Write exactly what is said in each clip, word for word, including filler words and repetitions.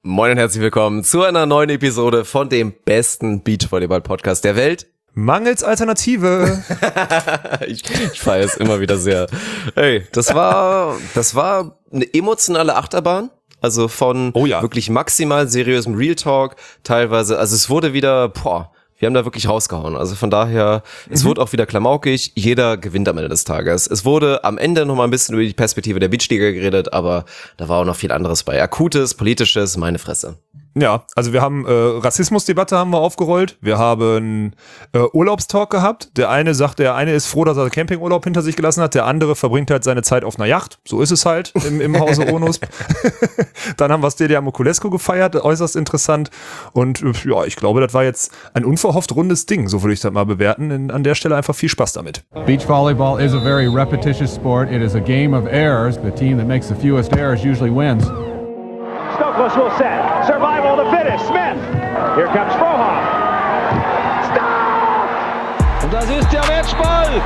Moin und herzlich willkommen zu einer neuen Episode von dem besten Beachvolleyball-Podcast der Welt. Mangels Alternative. ich ich feiere es immer wieder sehr. Hey, das war, das war eine emotionale Achterbahn. Also von oh ja. wirklich maximal seriösem Real Talk teilweise. Also es wurde wieder, boah, wir haben da wirklich rausgehauen. Also von daher, mhm. es wurde auch wieder klamaukig. Jeder gewinnt am Ende des Tages. Es wurde am Ende noch mal ein bisschen über die Perspektive der Beachliga geredet, aber da war auch noch viel anderes bei. Akutes, politisches, meine Fresse. Ja, also wir haben äh, Rassismusdebatte haben wir aufgerollt. Wir haben äh, Urlaubstalk gehabt. Der eine sagt, der eine ist froh, dass er Campingurlaub hinter sich gelassen hat. Der andere verbringt halt seine Zeit auf einer Yacht. So ist es halt im, im Hause Onus. Dann haben wir Steliya Moculescu gefeiert, äußerst interessant. Und ja, ich glaube, das war jetzt ein unverhofft rundes Ding. So würde ich das mal bewerten. In, an der Stelle einfach viel Spaß damit. Beach volleyball is a very repetitious sport. It is a game of errors. The team that makes the fewest errors usually wins. Stokos will set. Survival of the fittest. Smith. Here comes Frohoff. Stop! Und das ist der Matchball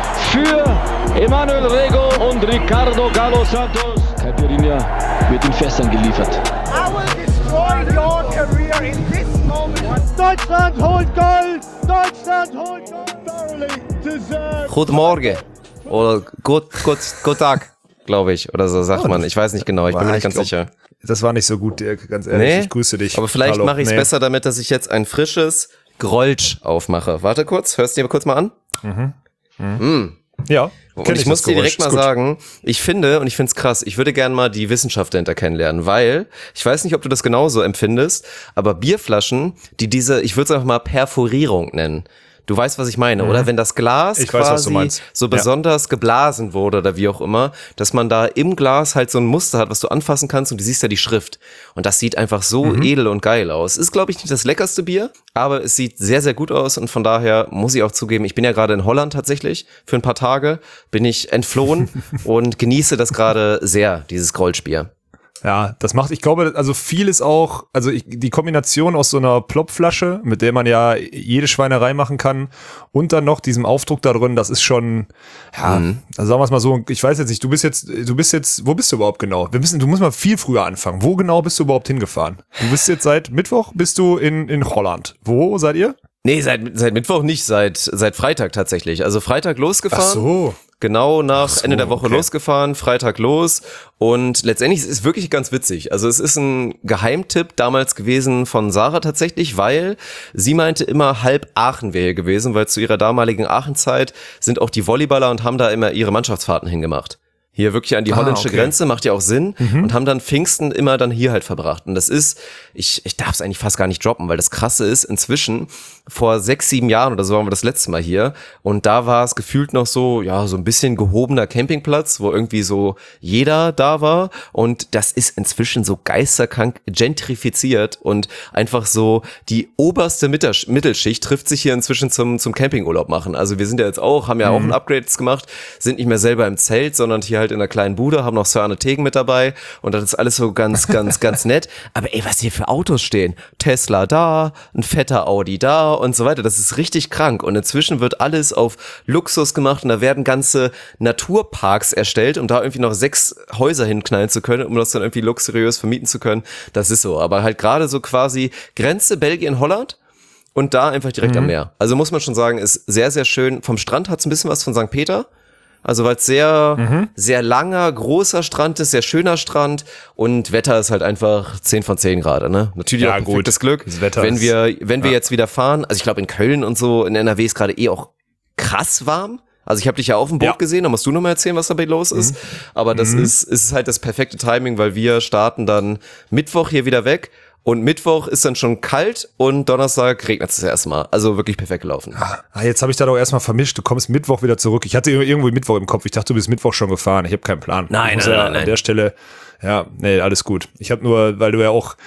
für Emanuel Rego und Ricardo Galo Santos. Caipirinha wird in Fässern geliefert. I will destroy your career in this moment. Deutschland holt Gold! Deutschland holt Gold! Thoroughly deserved. Guten Morgen. Oder gut, gut, gut Tag, glaube ich. Oder so sagt man. Ich weiß nicht genau. Ich bin mir nicht ganz glaub, sicher. Das war nicht so gut, Dirk, ganz ehrlich. Nee, ich grüße dich. Aber vielleicht mache ich es nee. besser damit, dass ich jetzt ein frisches Grolsch aufmache. Warte kurz, hörst du dir kurz mal an? Mhm. Mhm. Mm. Ja. Und ich, ich muss dir direkt mal sagen, ich finde, und ich finde es krass, ich würde gerne mal die Wissenschaft dahinter kennenlernen, weil, ich weiß nicht, ob du das genauso empfindest, aber Bierflaschen, die diese, ich würde es einfach mal Perforierung nennen. Du weißt, was ich meine, mhm. oder? Wenn das Glas ich quasi weiß, was du meinst. so besonders ja. geblasen wurde oder wie auch immer, dass man da im Glas halt so ein Muster hat, was du anfassen kannst und du siehst ja die Schrift. Und das sieht einfach so mhm. edel und geil aus. Ist, glaube ich, nicht das leckerste Bier, aber es sieht sehr, sehr gut aus und von daher muss ich auch zugeben, ich bin ja gerade in Holland tatsächlich für ein paar Tage, bin ich entflohen und genieße das gerade sehr, dieses Grolschbier. Ja, das macht, ich glaube, also viel ist auch, also ich, die Kombination aus so einer Plopflasche, mit der man ja jede Schweinerei machen kann und dann noch diesem Aufdruck da drin, das ist schon, ja, mhm. also sagen wir es mal so, ich weiß jetzt nicht, du bist jetzt, du bist jetzt, wo bist du überhaupt genau? Wir müssen, du musst mal viel früher anfangen. Wo genau bist du überhaupt hingefahren? Du bist jetzt seit Mittwoch, bist du in, in Holland. Wo seid ihr? Nee, seit, seit Mittwoch nicht, seit, seit Freitag tatsächlich. Also Freitag losgefahren. Ach so. Genau nach so, Ende der Woche okay. losgefahren, Freitag los und letztendlich ist es wirklich ganz witzig. Also es ist ein Geheimtipp damals gewesen von Sarah tatsächlich, weil sie meinte immer, halb Aachen wäre hier gewesen, weil zu ihrer damaligen Aachenzeit sind auch die Volleyballer und haben da immer ihre Mannschaftsfahrten hingemacht. Hier wirklich an die holländische ah, okay. Grenze, macht ja auch Sinn mhm. und haben dann Pfingsten immer dann hier halt verbracht. Und das ist, ich ich darf es eigentlich fast gar nicht droppen, weil das Krasse ist, inzwischen, vor sechs, sieben Jahren oder so waren wir das letzte Mal hier und da war es gefühlt noch so, ja, so ein bisschen gehobener Campingplatz, wo irgendwie so jeder da war und das ist inzwischen so geisterkrank gentrifiziert und einfach so die oberste Mitters- Mittelschicht trifft sich hier inzwischen zum zum Campingurlaub machen. Also wir sind ja jetzt auch, haben ja auch mhm. ein Upgrade gemacht, sind nicht mehr selber im Zelt, sondern hier halt in einer kleinen Bude, haben noch Sir Arne Tegen mit dabei und das ist alles so ganz, ganz, ganz nett. Aber ey, was hier für Autos stehen. Tesla da, ein fetter Audi da und so weiter. Das ist richtig krank und inzwischen wird alles auf Luxus gemacht und da werden ganze Naturparks erstellt, um da irgendwie noch sechs Häuser hinknallen zu können, um das dann irgendwie luxuriös vermieten zu können. Das ist so. Aber halt gerade so quasi Grenze Belgien-Holland. Und da einfach direkt mhm. am Meer. Also muss man schon sagen, ist sehr, sehr schön. Vom Strand hat es ein bisschen was von Sankt Peter. Also weil es sehr, mhm. sehr langer, großer Strand ist, sehr schöner Strand und Wetter ist halt einfach zehn von zehn gerade, ne? Natürlich ja, auch perfektes gut. Glück. Das Wetter wenn ist, wir, wenn wir ja. jetzt wieder fahren, also ich glaube in Köln und so, in N R W ist gerade eh auch krass warm. Also ich habe dich ja auf dem Boot ja. gesehen, da musst du nochmal erzählen, was dabei los ist. Mhm. Aber das mhm. ist, ist halt das perfekte Timing, weil wir starten dann Mittwoch hier wieder weg. Und Mittwoch ist dann schon kalt und Donnerstag regnet es das erste Mal. Also wirklich perfekt gelaufen. Ah, jetzt habe ich da doch erstmal vermischt. Du kommst Mittwoch wieder zurück. Ich hatte irgendwo Mittwoch im Kopf. Ich dachte, du bist Mittwoch schon gefahren. Ich habe keinen Plan. Nein, nein, ja nein, nein. An der Stelle, ja, nee, alles gut. Ich habe nur, weil du ja auch,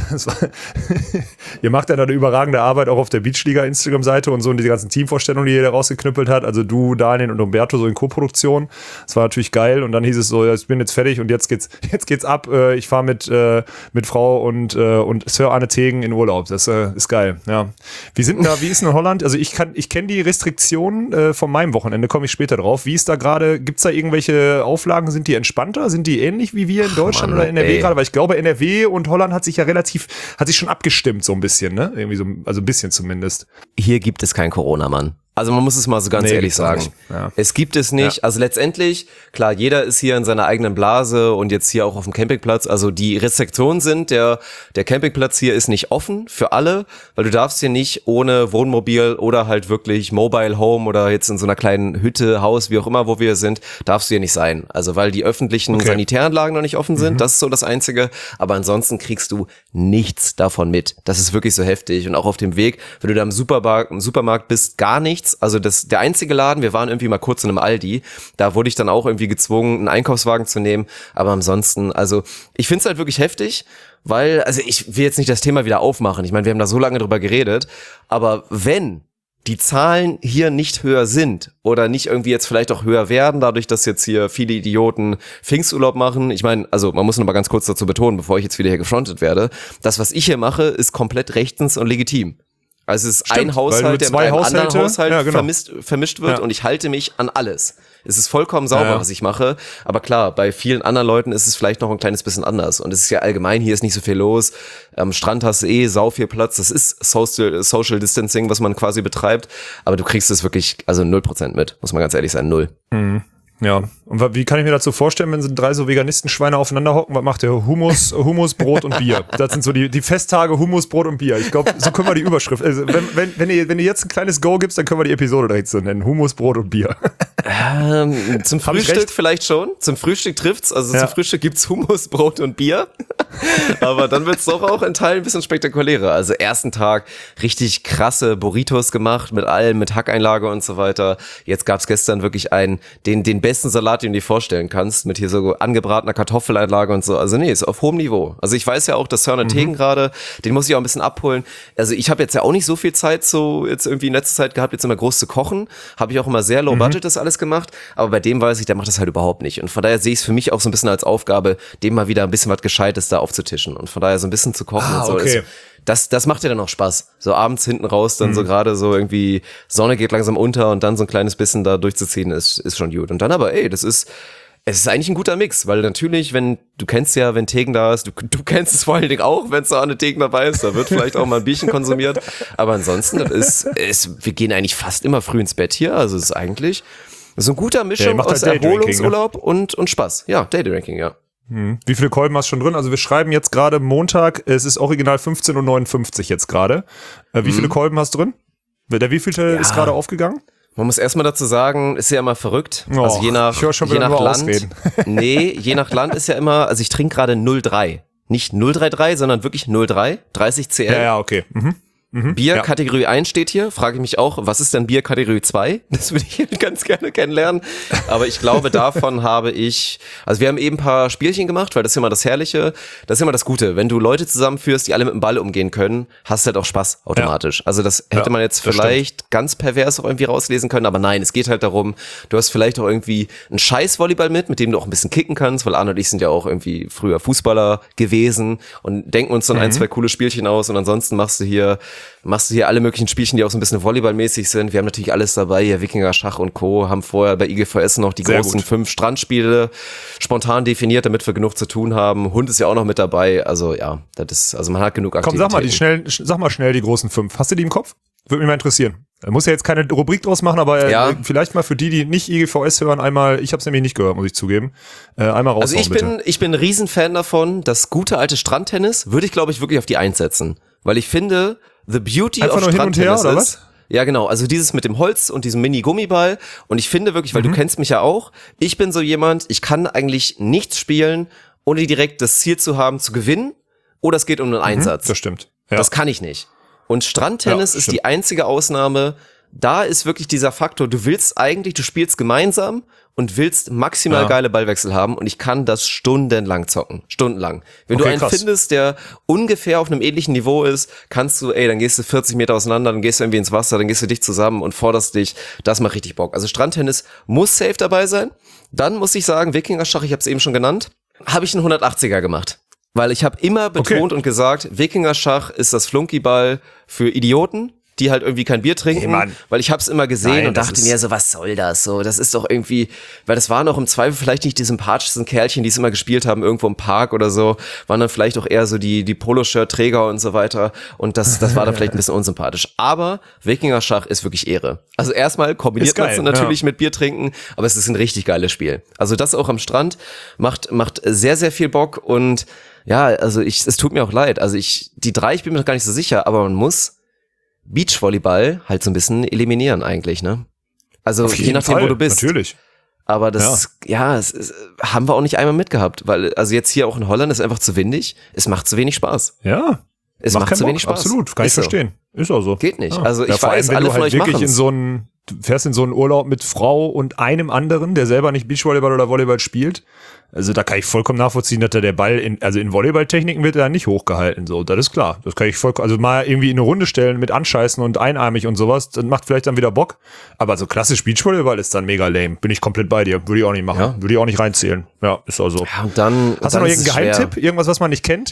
ihr macht ja da eine überragende Arbeit auch auf der Beachliga Instagram-Seite und so und die ganzen Teamvorstellungen, die ihr da rausgeknüppelt hat. Also du, Daniel und Umberto so in Co-Produktion. Das war natürlich geil und dann hieß es so, ja, ich bin jetzt fertig und jetzt geht's, jetzt geht's ab. Ich fahre mit mit Frau und und Sir Arne Tegen in Urlaub. Das ist geil. Ja. Wie sind da? Wie ist in Holland? Also ich kann, ich kenne die Restriktionen von meinem Wochenende. Komme ich später drauf. Wie ist da gerade? Gibt's da irgendwelche Auflagen? Sind die entspannter? Sind die ähnlich wie wir in Deutschland? Deutschland Mann, oder N R W ey. gerade? Weil ich glaube, N R W und Holland hat sich ja relativ, hat sich schon abgestimmt so ein bisschen, ne? Irgendwie so, also ein bisschen zumindest. Hier gibt es kein Corona, Mann. Also man muss es mal so ganz Nee, ehrlich gibt's auch sagen. nicht. Ja. Es gibt es nicht. Ja. Also letztendlich, klar, jeder ist hier in seiner eigenen Blase und jetzt hier auch auf dem Campingplatz. Also die Restriktionen sind, der, der Campingplatz hier ist nicht offen für alle, weil du darfst hier nicht ohne Wohnmobil oder halt wirklich Mobile Home oder jetzt in so einer kleinen Hütte, Haus, wie auch immer, wo wir sind, darfst du hier nicht sein. Also weil die öffentlichen Okay. Sanitäranlagen noch nicht offen sind, mhm. das ist so das Einzige. Aber ansonsten kriegst du nichts davon mit. Das ist wirklich so heftig. Und auch auf dem Weg, wenn du da im Supermarkt, im Supermarkt bist, gar nichts. Also das, der einzige Laden, wir waren irgendwie mal kurz in einem Aldi, da wurde ich dann auch irgendwie gezwungen, einen Einkaufswagen zu nehmen, aber ansonsten, also ich finde es halt wirklich heftig, weil, also ich will jetzt nicht das Thema wieder aufmachen, ich meine, wir haben da so lange drüber geredet, aber wenn die Zahlen hier nicht höher sind oder nicht irgendwie jetzt vielleicht auch höher werden, dadurch, dass jetzt hier viele Idioten Pfingsturlaub machen. Ich meine, also man muss noch mal ganz kurz dazu betonen, bevor ich jetzt wieder hier gefrontet werde, das, was ich hier mache, ist komplett rechtens und legitim. Also es ist Stimmt, ein Haushalt, der mit einem Haushalte, anderen Haushalt ja, genau. vermischt, vermischt wird Ja. und ich halte mich an alles. Es ist vollkommen sauber, Ja, ja. was ich mache, aber klar, bei vielen anderen Leuten ist es vielleicht noch ein kleines bisschen anders und es ist ja allgemein, hier ist nicht so viel los, am Strand hast du eh sau viel Platz, das ist Social, Social Distancing, was man quasi betreibt, aber du kriegst es wirklich, also null Prozent mit, muss man ganz ehrlich sein, null. Mhm. Ja, und wa- wie kann ich mir dazu vorstellen, wenn so drei so Veganisten-Schweine aufeinander hocken, was macht ihr? Hummus, Hummus, Brot und Bier. Das sind so die, die Festtage Hummus, Brot und Bier. Ich glaube, so können wir die Überschrift, also wenn, wenn, wenn, ihr, wenn ihr jetzt ein kleines Go gibst, dann können wir die Episode direkt so nennen. Hummus, Brot und Bier. Ähm, zum Hab ich Frühstück recht? vielleicht schon. Zum Frühstück trifft's. Also Ja. zum Frühstück gibt's Hummus, Brot und Bier. Aber dann wird's doch auch in Teilen ein bisschen spektakulärer. Also ersten Tag richtig krasse Burritos gemacht mit allem, mit Hackeinlage und so weiter. Jetzt gab's gestern wirklich einen, den, den besten Salat, den du dir vorstellen kannst, mit hier so angebratener Kartoffeleinlage und so. Also nee, ist auf hohem Niveau. Also ich weiß ja auch, dass Sörner Tegen gerade, den muss ich auch ein bisschen abholen. Also ich habe jetzt ja auch nicht so viel Zeit so jetzt irgendwie in letzter Zeit gehabt, jetzt immer groß zu kochen. Habe ich auch immer sehr low budget das alles gemacht. Aber bei dem weiß ich, der macht das halt überhaupt nicht. Und von daher sehe ich es für mich auch so ein bisschen als Aufgabe, dem mal wieder ein bisschen was Gescheites da aufzutischen. Und von daher so ein bisschen zu kochen Ah, und so. okay. Ist, das, das macht ja dann auch Spaß. So abends hinten raus, dann so gerade so irgendwie Sonne geht langsam unter und dann so ein kleines bisschen da durchzuziehen, ist, ist schon gut. Und dann aber, ey, das ist, es ist eigentlich ein guter Mix, weil natürlich, wenn, du kennst ja, wenn Tegen da ist, du, du kennst es vor allen Dingen auch, wenn so eine Tegen dabei ist, da wird vielleicht auch mal ein Bierchen konsumiert. Aber ansonsten, das ist, ist, wir gehen eigentlich fast immer früh ins Bett hier, also es ist eigentlich so ein guter Mischung Ja, ihr macht aus halt Daydrinking, Erholungsurlaub und, und Spaß. Ja, Daydrinking, ja. Hm. Wie viele Kolben hast du schon drin? Also wir schreiben jetzt gerade Montag, es ist original fünfzehn Uhr neunundfünfzig jetzt gerade. Äh, wie viele Kolben hast du drin? Der wievielte ist gerade aufgegangen? Man muss erstmal dazu sagen, ist ja immer verrückt. Oh, also je nach, ich höre schon je wieder nach nur Land. Ausreden. Nee, je nach Land ist ja immer, also ich trinke gerade null Komma drei. Nicht null Komma dreiunddreißig, sondern wirklich null Komma drei, dreißig C L. Ja, ja, okay. Mhm. Bier ja. Kategorie eins steht hier, frage ich mich auch, was ist denn Bier Kategorie zwei? Das würde ich ganz gerne kennenlernen. Aber ich glaube, davon habe ich, also wir haben eben ein paar Spielchen gemacht, weil das ist immer das Herrliche, das ist immer das Gute. Wenn du Leute zusammenführst, die alle mit dem Ball umgehen können, hast du halt auch Spaß automatisch. Ja. Also das hätte Ja, man jetzt das vielleicht stimmt. ganz pervers auch irgendwie rauslesen können, aber nein, es geht halt darum, du hast vielleicht auch irgendwie einen Scheiß-Volleyball mit, mit dem du auch ein bisschen kicken kannst, weil Arne und ich sind ja auch irgendwie früher Fußballer gewesen und denken uns dann mhm. ein, zwei coole Spielchen aus und ansonsten machst du hier, machst du hier alle möglichen Spielchen, die auch so ein bisschen volleyballmäßig sind. Wir haben natürlich alles dabei, hier Wikinger, Schach und Co. Haben vorher bei I G V S noch die Sehr großen gut. fünf Strandspiele spontan definiert, damit wir genug zu tun haben. Hund ist ja auch noch mit dabei. Also ja, das ist, also man hat genug Komm, Aktivitäten. sag mal, die schnell, sag mal schnell die großen fünf. Hast du die im Kopf? Würde mich mal interessieren. Da muss ja jetzt keine Rubrik draus machen, aber Ja. äh, vielleicht mal für die, die nicht I G V S hören, einmal, ich habe es nämlich nicht gehört, muss ich zugeben, äh, einmal raushauen, Also ich bitte. bin, ich bin ein Riesenfan davon. Das gute alte Strandtennis würde ich, glaube ich, wirklich auf die Eins setzen. Weil ich finde, the beauty Einfach of nur hin und her, Strandtennis oder ist, ja, genau. Also dieses mit dem Holz und diesem Mini-Gummiball. Und ich finde wirklich, weil Mhm. du kennst mich ja auch, ich bin so jemand, ich kann eigentlich nichts spielen, ohne direkt das Ziel zu haben, zu gewinnen. Oder es geht um einen Einsatz. Das stimmt. Ja. Das kann ich nicht. Und Strandtennis Ja, ist stimmt. die einzige Ausnahme. Da ist wirklich dieser Faktor, du willst eigentlich, du spielst gemeinsam und willst maximal Ja. geile Ballwechsel haben und ich kann das stundenlang zocken. Stundenlang. Wenn Okay, du einen krass. findest, der ungefähr auf einem ähnlichen Niveau ist, kannst du, ey, dann gehst du vierzig Meter auseinander, dann gehst du irgendwie ins Wasser, dann gehst du dich zusammen und forderst dich. Das macht richtig Bock. Also Strandtennis muss safe dabei sein. Dann muss ich sagen, Wikingerschach, ich habe es eben schon genannt, habe ich einen hundertachtziger gemacht. Weil ich habe immer betont Okay. und gesagt, Wikingerschach ist das Flunkyball für Idioten. die halt irgendwie kein Bier trinken, Nee, Mann. weil ich hab's immer gesehen Nein, und das dachte ist- mir so, was soll das so? Das ist doch irgendwie, weil das waren auch im Zweifel vielleicht nicht die sympathischsten Kerlchen, die es immer gespielt haben, irgendwo im Park oder so, waren dann vielleicht auch eher so die, die Poloshirt-Träger und so weiter und das, das war dann vielleicht ein bisschen unsympathisch. Aber Wikinger-Schach ist wirklich Ehre. Also erstmal kombiniert Ist geil, man es natürlich ja. mit Bier trinken, aber es ist ein richtig geiles Spiel. Also das auch am Strand macht, macht sehr, sehr viel Bock und ja, also ich, es tut mir auch leid. Also ich, die drei, ich bin mir noch gar nicht so sicher, aber man muss Beachvolleyball halt so ein bisschen eliminieren eigentlich, ne? Also Auf je jeden nachdem, Fall, wo du bist. Natürlich. Aber das, ja, ja es, es haben wir auch nicht einmal mitgehabt, weil also jetzt hier auch in Holland ist einfach zu windig. Es macht zu wenig Spaß. Ja. Es macht, keinen zu wenig Bock, Spaß. Absolut, kann Ist ich so. verstehen. Ist auch so. Geht nicht. Ja. Also ich ja, vor weiß, allem, wenn alle du von halt euch wirklich machen's. in so einen, du fährst in so einen Urlaub mit Frau und einem anderen, der selber nicht Beachvolleyball oder Volleyball spielt. Also da kann ich vollkommen nachvollziehen, dass da der Ball in, also in Volleyballtechniken wird er da nicht hochgehalten, so, das ist klar. Das kann ich vollkommen, also mal irgendwie in eine Runde stellen mit Anscheißen und einarmig und sowas, das macht vielleicht dann wieder Bock. Aber so klassisch Beachvolleyball ist dann mega lame. Bin ich komplett bei dir. Würde ich auch nicht machen. Ja. Würde ich auch nicht reinzählen. Ja, ist auch so. Ja, und dann, Hast du dann noch ist es irgendeinen schwer. Geheimtipp? Irgendwas, was man nicht kennt?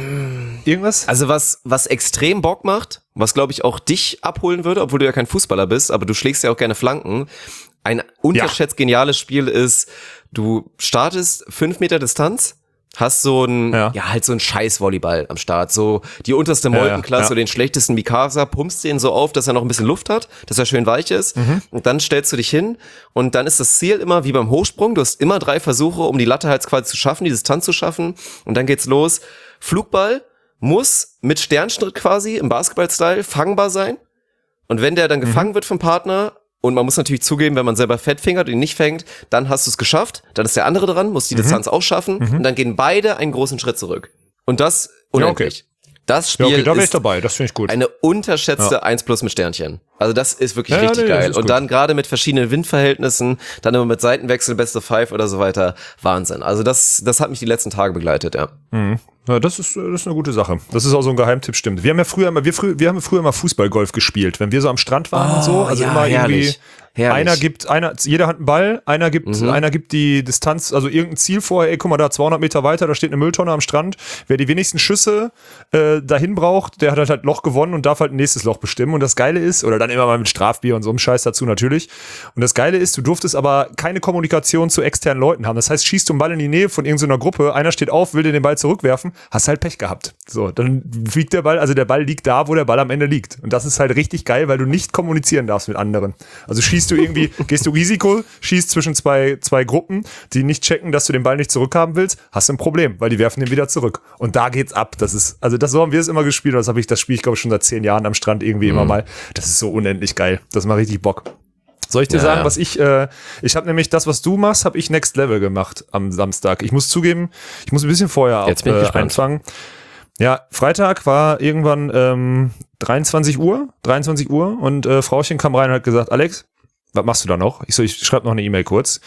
Irgendwas? Also was, was extrem Bock macht, was glaube ich auch dich abholen würde, obwohl du ja kein Fußballer bist, aber du schlägst ja auch gerne Flanken. Ein unterschätzt geniales Spiel ist, du startest fünf Meter Distanz, hast so ein, ja, Ja. halt so ein Scheiß-Volleyball am Start, so die unterste Ja, ja, Molkenklasse, ja. so den schlechtesten Mikasa, pumpst den so auf, dass er noch ein bisschen Luft hat, dass er schön weich ist Mhm. und dann stellst du dich hin und dann ist das Ziel immer wie beim Hochsprung, du hast immer drei Versuche, um die Latte halt quasi zu schaffen, die Distanz zu schaffen und dann geht's los. Flugball muss mit Sternschritt quasi im Basketball-Style fangbar sein. Und wenn der dann gefangen wird vom Partner, und man muss natürlich zugeben, wenn man selber fett fingert und ihn nicht fängt, dann hast du es geschafft, dann ist der andere dran, muss die Distanz auch schaffen und dann gehen beide einen großen Schritt zurück. Und das unendlich. Das Spiel Ja, okay, da wäre ich ist dabei. Das finde ich gut. eine unterschätzte eins plus mit Sternchen. Also das ist wirklich Ja, ja, richtig nee, das geil. ist Und gut. dann gerade mit verschiedenen Windverhältnissen, dann immer mit Seitenwechsel, Best of Five oder so weiter. Wahnsinn. Also das, das hat mich die letzten Tage begleitet, ja. Ja, das ist, das ist eine gute Sache. Das ist auch so ein Geheimtipp, stimmt. Wir haben ja früher immer, wir, frü wir haben früher immer Fußballgolf gespielt, wenn wir so am Strand waren und so. Also ja, immer irgendwie, herrlich, herrlich. einer gibt, einer, jeder hat einen Ball, einer gibt, einer gibt die Distanz, also irgendein Ziel vorher, ey, guck mal da, zweihundert Meter weiter, da steht eine Mülltonne am Strand. Wer die wenigsten Schüsse äh, dahin braucht, der hat halt, halt Loch gewonnen und darf halt ein nächstes Loch bestimmen. Und das Geile ist, oder dann immer mal mit Strafbier und so einem Scheiß dazu natürlich. Und das Geile ist, du durftest aber keine Kommunikation zu externen Leuten haben. Das heißt, schießt du einen Ball in die Nähe von irgendeiner Gruppe, einer steht auf, will dir den Ball zurückwerfen, hast halt Pech gehabt. So, dann fliegt der Ball, also der Ball liegt da, wo der Ball am Ende liegt. Und das ist halt richtig geil, weil du nicht kommunizieren darfst mit anderen. Also schießt du irgendwie, gehst du Risiko, schießt zwischen zwei, zwei Gruppen, die nicht checken, dass du den Ball nicht zurückhaben willst, hast du ein Problem, weil die werfen den wieder zurück. Und da geht's ab. Das ist, also das so haben wir es immer gespielt. Und das habe ich, das spiele ich glaube ich schon seit zehn Jahren am Strand irgendwie immer mal. Das ist so unendlich geil. Das macht richtig Bock. Soll ich dir Ja, sagen, ja. was ich, äh, ich habe nämlich das, was du machst, habe ich Next Level gemacht am Samstag. Ich muss zugeben, ich muss ein bisschen vorher Jetzt bin ich äh, gespannt. anfangen. Ja, Freitag war irgendwann ähm, dreiundzwanzig Uhr, dreiundzwanzig Uhr und äh, Frauchen kam rein und hat gesagt, Alex, was machst du da noch? Ich so, ich schreibe noch eine E-Mail kurz.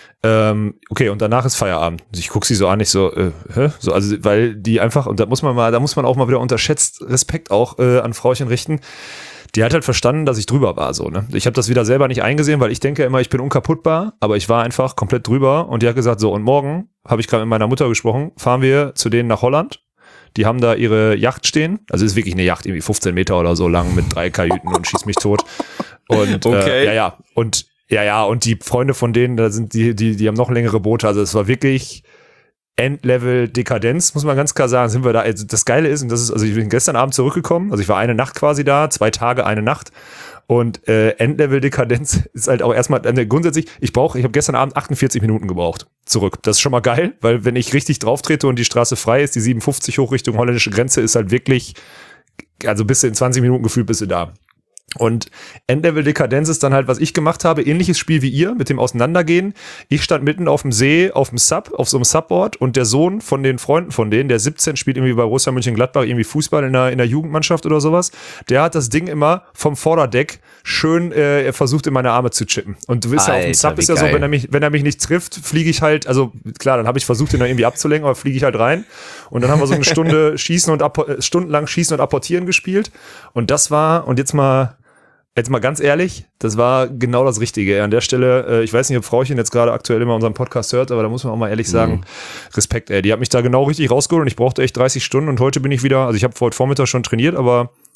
Ähm, okay, und danach ist Feierabend. Ich guck sie so an, ich so, äh, hä? So, also, weil die einfach, und da muss man mal, da muss man auch mal wieder unterschätzt Respekt auch äh, an Frauchen richten. Die hat halt verstanden, dass ich drüber war, so, ne? Ich habe das wieder selber nicht eingesehen, weil ich denke immer, ich bin unkaputtbar, aber ich war einfach komplett drüber und die hat gesagt, so, und morgen, habe ich gerade mit meiner Mutter gesprochen, fahren wir zu denen nach Holland. Die haben da ihre Yacht stehen, also ist wirklich eine Yacht, irgendwie fünfzehn Meter oder so lang mit drei Kajüten und schieß mich tot. Und Okay. äh, ja, ja, und ja, ja, und die Freunde von denen, da sind die, die, die haben noch längere Boote, also es war wirklich Endlevel-Dekadenz, muss man ganz klar sagen, sind wir da, also das Geile ist, und das ist, also ich bin gestern Abend zurückgekommen, also ich war eine Nacht quasi da, zwei Tage, eine Nacht und äh, Endlevel-Dekadenz ist halt auch erstmal, äh, grundsätzlich, ich brauche, ich habe gestern Abend achtundvierzig Minuten gebraucht, zurück. Das ist schon mal geil, weil wenn ich richtig drauf trete und die Straße frei ist, die siebenundfünfzig hoch Richtung holländische Grenze ist halt wirklich, also bist du in zwanzig Minuten gefühlt bist du da. Und Endlevel-Dekadenz ist dann halt, was ich gemacht habe, ähnliches Spiel wie ihr, mit dem Auseinandergehen. Ich stand mitten auf dem See, auf dem Sub, auf so einem Subboard und der Sohn von den Freunden von denen, der siebzehn, spielt irgendwie bei Borussia Mönchengladbach irgendwie Fußball in der, in der Jugendmannschaft oder sowas, der hat das Ding immer vom Vorderdeck schön, äh, er versucht in meine Arme zu chippen. Und du wisst ja, auf dem Alter, Sub wie ist ja so, geil. wenn er mich, wenn er mich nicht trifft, fliege ich halt, also klar, dann habe ich versucht, ihn da irgendwie abzulenken, aber fliege ich halt rein. Und dann haben wir so eine Stunde Schießen und Appo- äh, stundenlang Schießen und Apportieren gespielt. Und das war, und jetzt mal, Jetzt mal ganz ehrlich, das war genau das Richtige. An der Stelle, äh, ich weiß nicht, ob Frauchen jetzt gerade aktuell immer unseren Podcast hört, aber da muss man auch mal ehrlich sagen, mhm. Respekt, ey. Die hat mich da genau richtig rausgeholt und ich brauchte echt dreißig Stunden und heute bin ich wieder, also ich habe heute Vormittag schon trainiert, aber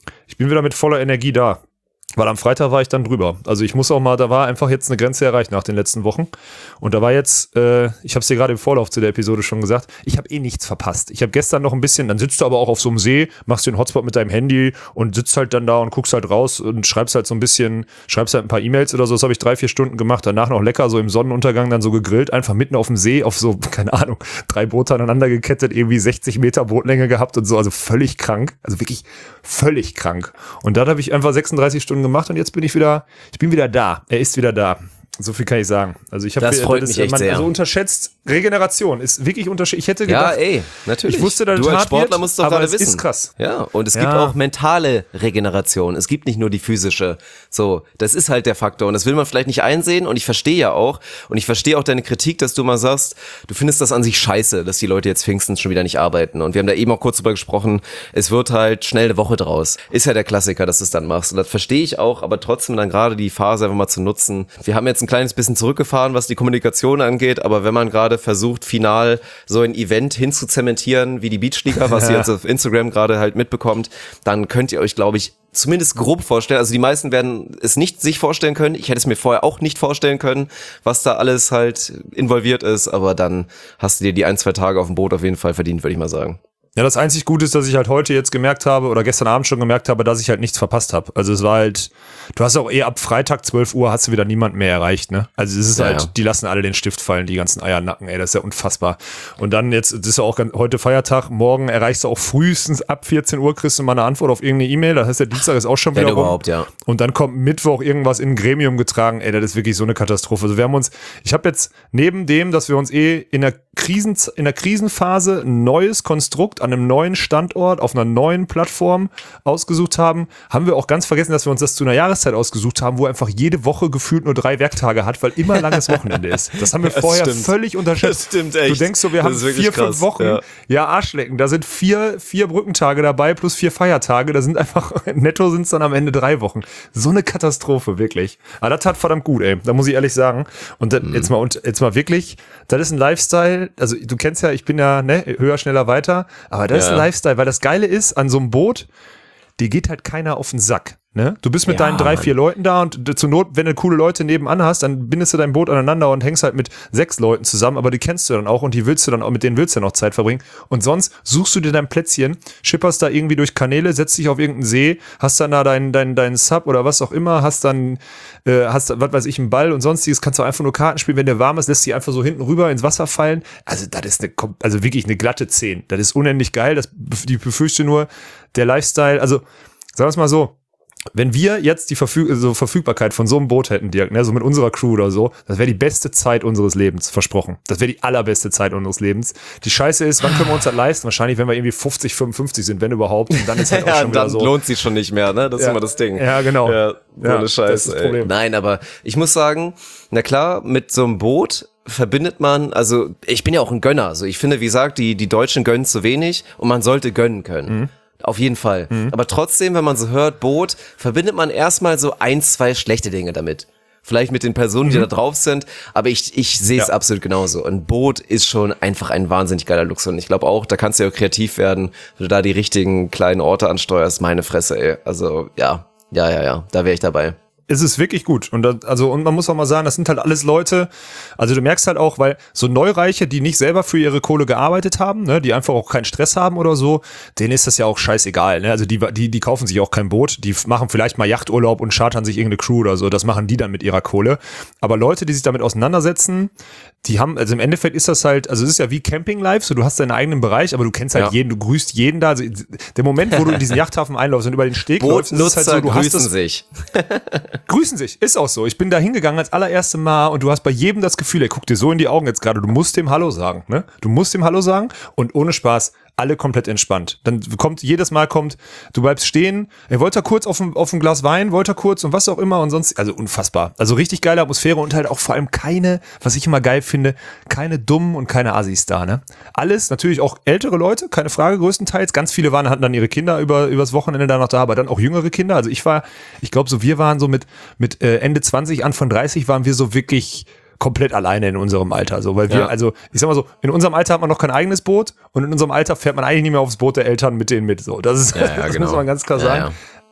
ich bin wieder mit voller Energie da. Weil am Freitag war ich dann drüber. Also ich muss auch mal, da war einfach jetzt eine Grenze erreicht nach den letzten Wochen. Und da war jetzt, äh, ich habe es dir gerade im Vorlauf zu der Episode schon gesagt, ich habe eh nichts verpasst. Ich habe gestern noch ein bisschen, dann sitzt du aber auch auf so einem See, machst dir einen Hotspot mit deinem Handy und sitzt halt dann da und guckst halt raus und schreibst halt so ein bisschen, schreibst halt ein paar E-Mails oder so. Das habe ich drei, vier Stunden gemacht. Danach noch lecker so im Sonnenuntergang dann so gegrillt, einfach mitten auf dem See auf so, keine Ahnung, drei Boote aneinander gekettet, irgendwie sechzig Meter Bootlänge gehabt und so. Also völlig krank. Also wirklich völlig krank. Und da habe ich einfach sechsunddreißig Stunden gemacht und jetzt bin ich wieder, ich bin wieder da. Er ist wieder da. So viel kann ich sagen. Also ich habe das freut das, mich echt man, sehr. Also unterschätzt, Regeneration ist wirklich unterschätzt. Ich hätte gedacht, ja, ey, natürlich. Ich wusste, dass du es als hart Sportler wird, musst doch aber gerade es wissen. ist krass. Ja, und es ja. gibt auch mentale Regeneration. Es gibt nicht nur die physische. So, das ist halt der Faktor und das will man vielleicht nicht einsehen und ich verstehe ja auch und ich verstehe auch deine Kritik, dass du mal sagst, du findest das an sich scheiße, dass die Leute jetzt Pfingstens schon wieder nicht arbeiten und wir haben da eben auch kurz drüber gesprochen, es wird halt schnell eine Woche draus. Ist ja der Klassiker, dass du es dann machst und das verstehe ich auch, aber trotzdem dann gerade die Phase einfach mal zu nutzen. Wir haben jetzt ein kleines bisschen zurückgefahren, was die Kommunikation angeht, aber wenn man gerade versucht, final so ein Event hinzuzementieren wie die Beachliga, was ihr jetzt auf Instagram gerade halt mitbekommt, dann könnt ihr euch, glaube ich, zumindest grob vorstellen. Also die meisten werden es nicht sich vorstellen können. Ich hätte es mir vorher auch nicht vorstellen können, was da alles halt involviert ist, aber dann hast du dir die ein, zwei Tage auf dem Boot auf jeden Fall verdient, würde ich mal sagen. Ja, das einzig Gute ist, dass ich halt heute jetzt gemerkt habe oder gestern Abend schon gemerkt habe, dass ich halt nichts verpasst habe. Also es war halt, du hast auch eh ab Freitag zwölf Uhr hast du wieder niemand mehr erreicht, ne? Also es ist ja, halt, ja. die lassen alle den Stift fallen, die ganzen Eiernacken, ey, das ist ja unfassbar. Und dann jetzt, das ist ja auch ganz, heute Feiertag, morgen erreichst du auch frühestens ab vierzehn Uhr kriegst du mal eine Antwort auf irgendeine E-Mail, das heißt, der Dienstag ist auch schon wieder Wenn rum. überhaupt, ja. Und dann kommt Mittwoch irgendwas in ein Gremium getragen, ey, das ist wirklich so eine Katastrophe. Also wir haben uns, ich habe jetzt neben dem, dass wir uns eh in der Krisen, in der Krisenphase ein neues Konstrukt an einem neuen Stand auf einer neuen Plattform ausgesucht haben, haben wir auch ganz vergessen, dass wir uns das zu einer Jahreszeit ausgesucht haben, wo einfach jede Woche gefühlt nur drei Werktage hat, weil immer langes Wochenende ist. Das haben wir das vorher stimmt. völlig unterschätzt. Das stimmt echt. Du denkst so, wir das haben vier, krass. fünf Wochen, ja. ja, Arschlecken, da sind vier, vier Brückentage dabei plus vier Feiertage, da sind einfach, netto sind es dann am Ende drei Wochen. So eine Katastrophe, wirklich. Aber das tat verdammt gut, ey, da muss ich ehrlich sagen. Und das, mhm. jetzt mal, und jetzt mal wirklich, das ist ein Lifestyle, also du kennst ja, ich bin ja, ne, höher, schneller, weiter, aber das ja. ist ein Lifestyle, weil das Geile ist, an so einem Boot, dir geht halt keiner auf den Sack. Ne? Du bist mit ja, deinen drei, Mann. vier Leuten da und zur Not, wenn du coole Leute nebenan hast, dann bindest du dein Boot aneinander und hängst halt mit sechs Leuten zusammen, aber die kennst du dann auch und die willst du dann auch, mit denen willst du dann auch Zeit verbringen. Und sonst suchst du dir dein Plätzchen, schipperst da irgendwie durch Kanäle, setzt dich auf irgendeinen See, hast dann da deinen dein, dein Sub oder was auch immer, hast dann, äh, hast, was weiß ich, einen Ball und sonstiges, kannst du einfach nur Karten spielen, wenn der warm ist, lässt dich einfach so hinten rüber ins Wasser fallen. Also das ist eine, also wirklich eine glatte zehn. Das ist unendlich geil, das, ich befürchte nur, der Lifestyle, also sagen wir es mal so, wenn wir jetzt die Verfüg- so Verfügbarkeit von so einem Boot hätten, Dirk, ne, so mit unserer Crew oder so, das wäre die beste Zeit unseres Lebens, versprochen. Das wäre die allerbeste Zeit unseres Lebens. Die Scheiße ist, wann können wir uns das leisten? Wahrscheinlich, wenn wir irgendwie fünfzig, fünfundfünfzig sind, wenn überhaupt. Und dann ist halt auch ja, schon wieder dann so. lohnt sich schon nicht mehr, ne? Das ja. ist immer das Ding. Ja, genau. Ja, so ja, eine Scheiße, das ist das Problem. Ey. Nein, aber ich muss sagen, na klar, mit so einem Boot verbindet man, also ich bin ja auch ein Gönner. Also ich finde, wie gesagt, die, die Deutschen gönnen zu wenig und man sollte gönnen können. Mhm. Auf jeden Fall. Mhm. Aber trotzdem, wenn man so hört, Boot, verbindet man erstmal so ein, zwei schlechte Dinge damit. Vielleicht mit den Personen, die mhm. da drauf sind, aber ich, ich sehe es ja. absolut genauso. Ein Boot ist schon einfach ein wahnsinnig geiler Luxus. Und ich glaube auch, da kannst du ja auch kreativ werden, wenn du da die richtigen kleinen Orte ansteuerst. Meine Fresse, ey. Also, ja, ja, ja, ja, da wäre ich dabei. Es ist wirklich gut. Und das, also, und man muss auch mal sagen, das sind halt alles Leute, also du merkst halt auch, weil so Neureiche, die nicht selber für ihre Kohle gearbeitet haben, ne, die einfach auch keinen Stress haben oder so, denen ist das ja auch scheißegal, ne? Also die, die, die kaufen sich auch kein Boot, die machen vielleicht mal Yachturlaub und chartern sich irgendeine Crew oder so, das machen die dann mit ihrer Kohle. Aber Leute, die sich damit auseinandersetzen, die haben, also im Endeffekt ist das halt, also es ist ja wie Camping Life, so du hast deinen eigenen Bereich, aber du kennst halt ja. jeden, du grüßt jeden da. Also der Moment, wo du in diesen Yachthafen einläufst und über den Steg läufst, ist es halt so, du grüßen hast das, sich. Grüßen sich, ist auch so. Ich bin da hingegangen als allererste Mal und du hast bei jedem das Gefühl, er guckt dir so in die Augen jetzt gerade, du musst dem Hallo sagen, ne? Du musst dem Hallo sagen und ohne Spaß, alle komplett entspannt. Dann kommt, jedes Mal kommt, du bleibst stehen, er wollte kurz auf ein, auf ein Glas Wein, wollte kurz und was auch immer und sonst, also unfassbar. Also richtig geile Atmosphäre und halt auch vor allem keine, was ich immer geil finde, keine Dummen und keine Assis da, ne? Alles, natürlich auch ältere Leute, keine Frage, größtenteils. Ganz viele waren, hatten dann ihre Kinder über, übers Wochenende da noch da, aber dann auch jüngere Kinder. Also ich war, ich glaube so, wir waren so mit, mit äh, Ende zwanzig, Anfang dreißig waren wir so wirklich komplett alleine in unserem Alter, so, weil wir, ja. also, ich sag mal so, in unserem Alter hat man noch kein eigenes Boot und in unserem Alter fährt man eigentlich nicht mehr aufs Boot der Eltern mit denen mit, so, das ist, ja, ja, das genau. muss man ganz klar sagen. Ja, ja.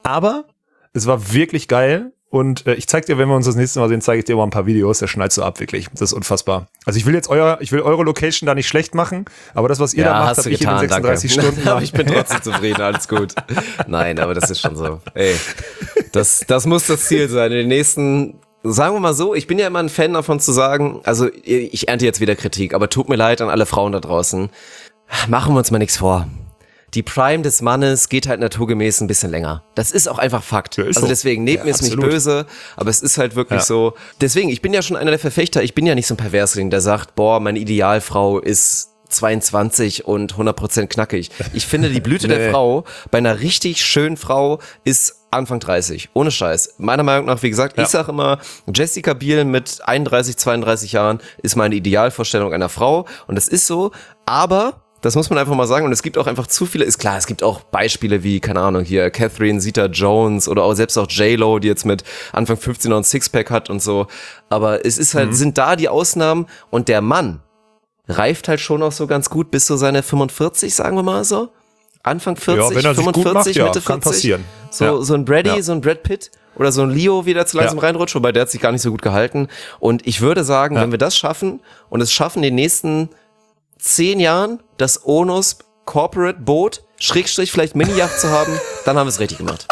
Aber es war wirklich geil. Und äh, ich zeig dir, wenn wir uns das nächste Mal sehen, zeige ich dir mal ein paar Videos. Der schnallst du ab, wirklich. Das ist unfassbar. Also ich will jetzt euer, ich will eure Location da nicht schlecht machen, aber das, was ihr Ja, da macht, hast habe du ich in den getan, sechsunddreißig danke. Stunden. Aber ich bin trotzdem zufrieden, alles gut. Nein, aber das ist schon so. Ey, das, das muss das Ziel sein. In den nächsten, sagen wir mal so, ich bin ja immer ein Fan davon zu sagen, also ich ernte jetzt wieder Kritik, aber tut mir leid an alle Frauen da draußen. Machen wir uns mal nichts vor. Die Prime des Mannes geht halt naturgemäß ein bisschen länger. Das ist auch einfach Fakt. Ja, ist also so. deswegen, nehmt Ja, mir es nicht absolut. böse, aber es ist halt wirklich Ja. so. Deswegen, ich bin ja schon einer der Verfechter, ich bin ja nicht so ein Perversling, der sagt, boah, meine Idealfrau ist zweiundzwanzig und hundert Prozent knackig. Ich finde, die Blüte Nee. der Frau bei einer richtig schönen Frau ist Anfang dreißig. Ohne Scheiß. Meiner Meinung nach, wie gesagt, Ja. ich sag immer, Jessica Biel mit einunddreißig, zweiunddreißig Jahren ist meine Idealvorstellung einer Frau. Und das ist so, aber das muss man einfach mal sagen. Und es gibt auch einfach zu viele, ist klar, es gibt auch Beispiele wie, keine Ahnung, hier Catherine Zeta-Jones oder auch selbst auch J-Lo, die jetzt mit Anfang fünfzehn noch ein Sixpack hat und so. Aber es ist halt, Mhm. sind da die Ausnahmen und der Mann reift halt schon auch so ganz gut bis so seine fünfundvierzig, sagen wir mal so. Anfang vierzig, Ja, wenn er sich gut fünfundvierzig, macht, ja, Mitte kann vierzig. passieren. So, Ja. so ein Brady, Ja. so ein Brad Pitt oder so ein Leo, wie der zu langsam Ja. reinrutscht, wobei der hat sich gar nicht so gut gehalten. Und ich würde sagen, Ja. wenn wir das schaffen und es schaffen, in den nächsten zehn Jahren das Onus Corporate Boot, Schrägstrich vielleicht Mini-Yacht zu haben, dann haben wir es richtig gemacht.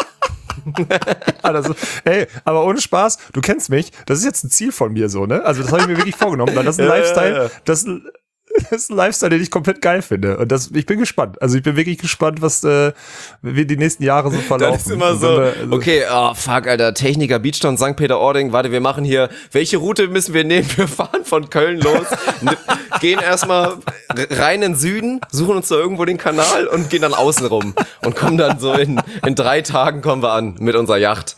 Ah, das, ey, aber ohne Spaß, du kennst mich, das ist jetzt ein Ziel von mir so, ne? Also das habe ich mir wirklich vorgenommen, weil das ist ein Ja, Lifestyle, ja, ja. das ist ein, das ist ein Lifestyle, den ich komplett geil finde. Und das, ich bin gespannt. Also ich bin wirklich gespannt, was äh, wie die nächsten Jahre so verlaufen. Das ist immer Und so, wenn wir- also- okay, oh fuck, Alter, Techniker, Beachtown, Sankt Peter-Ording, warte, wir machen hier, welche Route müssen wir nehmen? Wir fahren von Köln los, n- gehen erstmal rein in den Süden, suchen uns da irgendwo den Kanal und gehen dann außen rum und kommen dann so in, in drei Tagen kommen wir an mit unserer Yacht.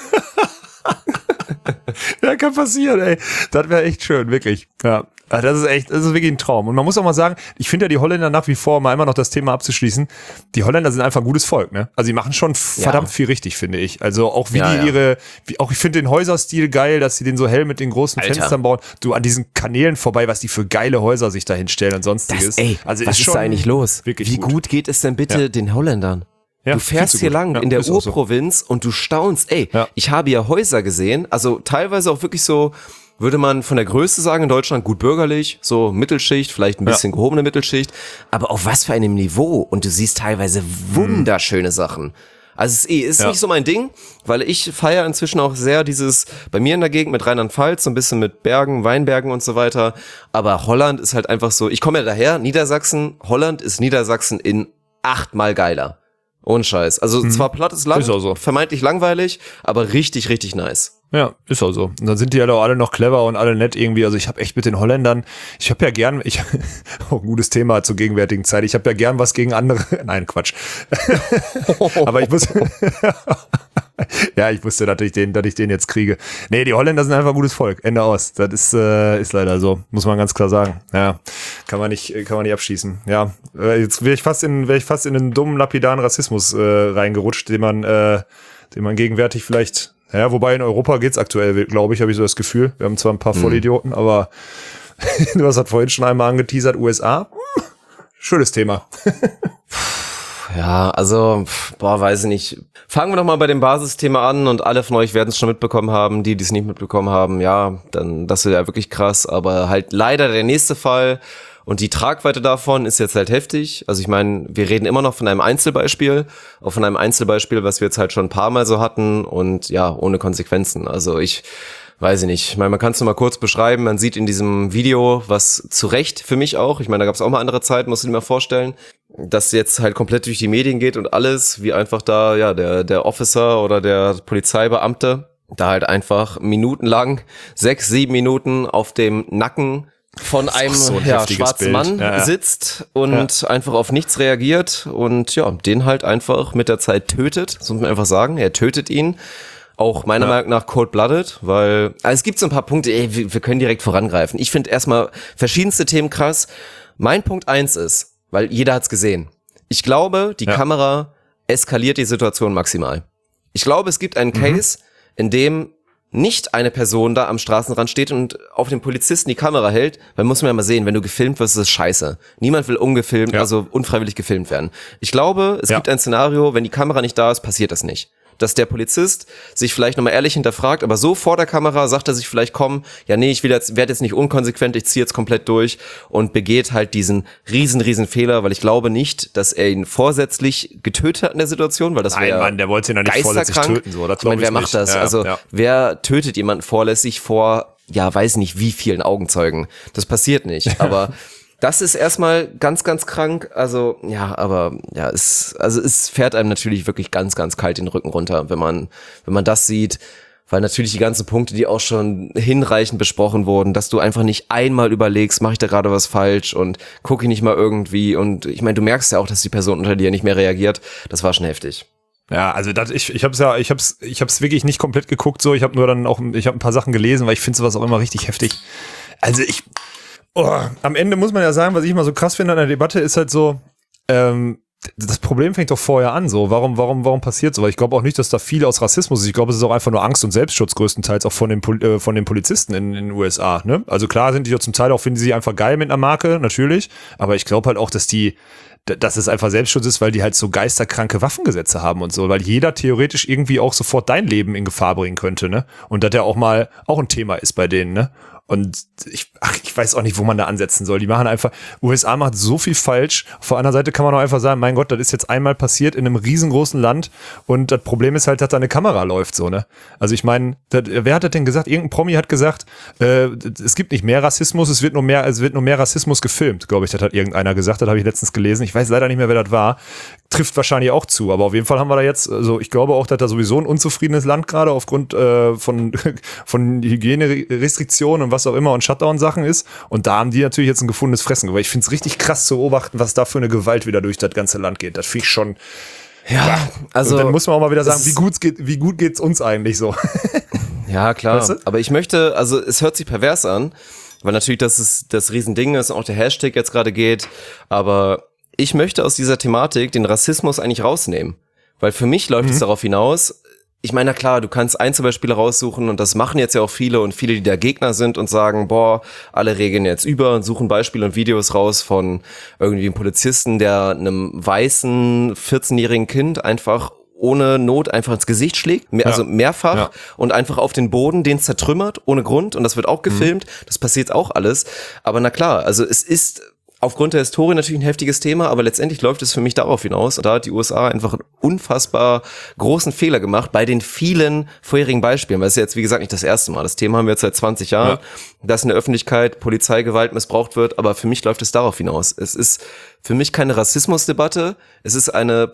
Ja, kann passieren, ey. Das wäre echt schön, wirklich. Ja. Ah, das ist echt, das ist wirklich ein Traum. Und man muss auch mal sagen, ich finde ja die Holländer nach wie vor, mal immer noch das Thema abzuschließen, die Holländer sind einfach ein gutes Volk, ne? Also die machen schon verdammt viel richtig, finde ich. Also auch wie Ja, die ja. ihre, wie, auch ich finde den Häuserstil geil, dass sie den so hell mit den großen Alter. Fenstern bauen. Du an diesen Kanälen vorbei, was die für geile Häuser sich da hinstellen und sonstiges. Das, ey, also was ist da eigentlich los? Wirklich Wie gut. geht es denn bitte Ja. den Holländern? Ja, du viel fährst zu hier gut. lang Ja, in der ist auch so. Urprovinz und du staunst, ey, Ja. ich habe ja Häuser gesehen, also teilweise auch wirklich so, würde man von der Größe sagen, in Deutschland gut bürgerlich, so Mittelschicht, vielleicht ein Ja. bisschen gehobene Mittelschicht, aber auf was für einem Niveau und du siehst teilweise wunderschöne Sachen. Also es ist, eh, ist Ja. nicht so mein Ding, weil ich feiere inzwischen auch sehr dieses, bei mir in der Gegend mit Rheinland-Pfalz, so ein bisschen mit Bergen, Weinbergen und so weiter, aber Holland ist halt einfach so, ich komme ja daher, Niedersachsen, Holland ist Niedersachsen in achtmal geiler. Ohne Scheiß. Also zwar plattes Land, Ist auch so. vermeintlich langweilig, aber richtig, richtig nice. Ja, ist auch so. Und dann sind die ja doch alle noch clever und alle nett irgendwie. Also ich habe echt mit den Holländern, ich habe ja gern, ich auch ein gutes Thema zur gegenwärtigen Zeit. Ich habe ja gern was gegen andere. Nein, Quatsch. Aber ich muss ja, ich wusste, dass ich den, dass ich den jetzt kriege. Nee, die Holländer sind einfach ein gutes Volk. Ende aus. Das ist äh, ist leider so, muss man ganz klar sagen. Ja, kann man nicht kann man nicht abschießen. Ja, äh, jetzt wäre ich fast in wäre ich fast in einen dummen lapidaren Rassismus äh, reingerutscht, den man äh, den man gegenwärtig vielleicht. Ja, wobei in Europa geht's aktuell, glaube ich, habe ich so das Gefühl. Wir haben zwar ein paar Vollidioten, aber du hast das vorhin schon einmal angeteasert, U S A. Hm, schönes Thema. Ja, also, pf, boah, weiß ich nicht. Fangen wir doch mal bei dem Basisthema an und alle von euch werden es schon mitbekommen haben. Die, die es nicht mitbekommen haben, ja, dann, das ist ja wirklich krass. Aber halt leider der nächste Fall und die Tragweite davon ist jetzt halt heftig. Also ich meine, wir reden immer noch von einem Einzelbeispiel, auch von einem Einzelbeispiel, was wir jetzt halt schon ein paar Mal so hatten und ja, ohne Konsequenzen. Also ich weiß ich nicht. Ich meine, man kann es nur mal kurz beschreiben. Man sieht in diesem Video, was zu Recht für mich auch, ich meine, da gab es auch mal andere Zeiten, musst du dir mal vorstellen, dass jetzt halt komplett durch die Medien geht und alles, wie einfach da, ja, der, der Officer oder der Polizeibeamte da halt einfach minutenlang, sechs, sieben Minuten auf dem Nacken von einem so ein ja, heftiges schwarzen Bild. Mann Ja, ja. sitzt und einfach auf nichts reagiert und ja, den halt einfach mit der Zeit tötet, das muss man einfach sagen. Er tötet ihn. Auch meiner Ja. Meinung nach cold-blooded, weil also es gibt so ein paar Punkte, ey, wir, wir können direkt vorangreifen. Ich finde erstmal verschiedenste Themen krass. Mein Punkt eins ist, weil jeder hat's gesehen. Ich glaube, die Ja. Kamera eskaliert die Situation maximal. Ich glaube, es gibt einen Case, in dem nicht eine Person da am Straßenrand steht und auf den Polizisten die Kamera hält, weil muss man ja mal sehen, wenn du gefilmt wirst, ist es scheiße. Niemand will ungefilmt, Ja. also unfreiwillig gefilmt werden. Ich glaube, es Ja. gibt ein Szenario, wenn die Kamera nicht da ist, passiert das nicht. dass der Polizist sich vielleicht nochmal ehrlich hinterfragt, aber so vor der Kamera sagt er sich vielleicht, komm, ja nee, ich will jetzt, werde jetzt nicht unkonsequent, ich ziehe jetzt komplett durch und begeht halt diesen riesen, riesen Fehler, weil ich glaube nicht, dass er ihn vorsätzlich getötet hat in der Situation, weil das wäre Nein, Mann, der wollte ihn ja nicht vorsätzlich töten, so, das ich meine, wer ich macht nicht. das? Ja, also, ja. wer tötet jemanden vorlässig vor, ja, weiß nicht wie vielen Augenzeugen? Das passiert nicht, aber das ist erstmal ganz, ganz krank. Also, ja, aber, ja, es, also, es fährt einem natürlich wirklich ganz, ganz kalt den Rücken runter, wenn man, wenn man das sieht. Weil natürlich die ganzen Punkte, die auch schon hinreichend besprochen wurden, dass du einfach nicht einmal überlegst, mache ich da gerade was falsch und gucke ich nicht mal irgendwie. Und ich meine, du merkst ja auch, dass die Person unter dir nicht mehr reagiert. Das war schon heftig. Ja, also das, ich ich hab's ja, ich hab's ich hab's wirklich nicht komplett geguckt, so, ich habe nur dann auch ich habe ein paar Sachen gelesen, weil ich finde sowas auch immer richtig heftig. Also ich oh, am Ende muss man ja sagen, was ich immer so krass finde an der Debatte ist halt so ähm das Problem fängt doch vorher an, so. Warum, warum, warum passiert so? Weil ich glaube auch nicht, dass da viel aus Rassismus ist. Ich glaube, es ist auch einfach nur Angst und Selbstschutz größtenteils auch von den, Pol- äh, von den Polizisten in, in den U S A, ne? Also klar sind die ja zum Teil auch, finden sie sich einfach geil mit einer Marke, natürlich. Aber ich glaube halt auch, dass die, dass es einfach Selbstschutz ist, weil die halt so geisterkranke Waffengesetze haben und so. Weil jeder theoretisch irgendwie auch sofort dein Leben in Gefahr bringen könnte, ne? Und dass der auch mal auch ein Thema ist bei denen, ne? Und ich, ach, ich weiß auch nicht, wo man da ansetzen soll. Die machen einfach, U S A macht so viel falsch. Auf der anderen Seite kann man auch einfach sagen, mein Gott, das ist jetzt einmal passiert in einem riesengroßen Land und das Problem ist halt, dass da eine Kamera läuft, so, ne? Also ich meine, wer hat das denn gesagt? Irgendein Promi hat gesagt, äh, es gibt nicht mehr Rassismus, es wird nur mehr, es wird nur mehr Rassismus gefilmt, glaube ich, das hat irgendeiner gesagt, das habe ich letztens gelesen. Ich weiß leider nicht mehr, wer das war. Trifft wahrscheinlich auch zu, aber auf jeden Fall haben wir da jetzt, also ich glaube auch, dass da sowieso ein unzufriedenes Land gerade aufgrund äh, von, von Hygienerestriktionen und was auch immer und Shutdown-Sachen ist. Und da haben die natürlich jetzt ein gefundenes Fressen. Aber ich finde es richtig krass zu beobachten, was da für eine Gewalt wieder durch das ganze Land geht. Das finde ich schon. Ja, ja, also. Und dann muss man auch mal wieder sagen, wie gut geht, wie gut geht's uns eigentlich so? Ja, klar. Weißt du? Aber ich möchte, also es hört sich pervers an, weil natürlich das ist das Riesending ist und auch der Hashtag jetzt gerade geht. Aber ich möchte aus dieser Thematik den Rassismus eigentlich rausnehmen. Weil für mich läuft es mhm. darauf hinaus, ich meine, na klar, du kannst Einzelbeispiele raussuchen und das machen jetzt ja auch viele und viele, die da Gegner sind und sagen, boah, alle regeln jetzt über und suchen Beispiele und Videos raus von irgendwie einem Polizisten, der einem weißen vierzehnjährigen Kind einfach ohne Not einfach ins Gesicht schlägt, mehr, ja. also mehrfach ja. und einfach auf den Boden, den zertrümmert, ohne Grund und das wird auch gefilmt, mhm. das passiert auch alles, aber na klar, also es ist aufgrund der Historie natürlich ein heftiges Thema, aber letztendlich läuft es für mich darauf hinaus. Und da hat die U S A einfach einen unfassbar großen Fehler gemacht bei den vielen vorherigen Beispielen. Weil es ist jetzt, wie gesagt, nicht das erste Mal. Das Thema haben wir jetzt seit zwanzig Jahren, ja. dass in der Öffentlichkeit Polizeigewalt missbraucht wird. Aber für mich läuft es darauf hinaus. Es ist für mich keine Rassismusdebatte. Es ist eine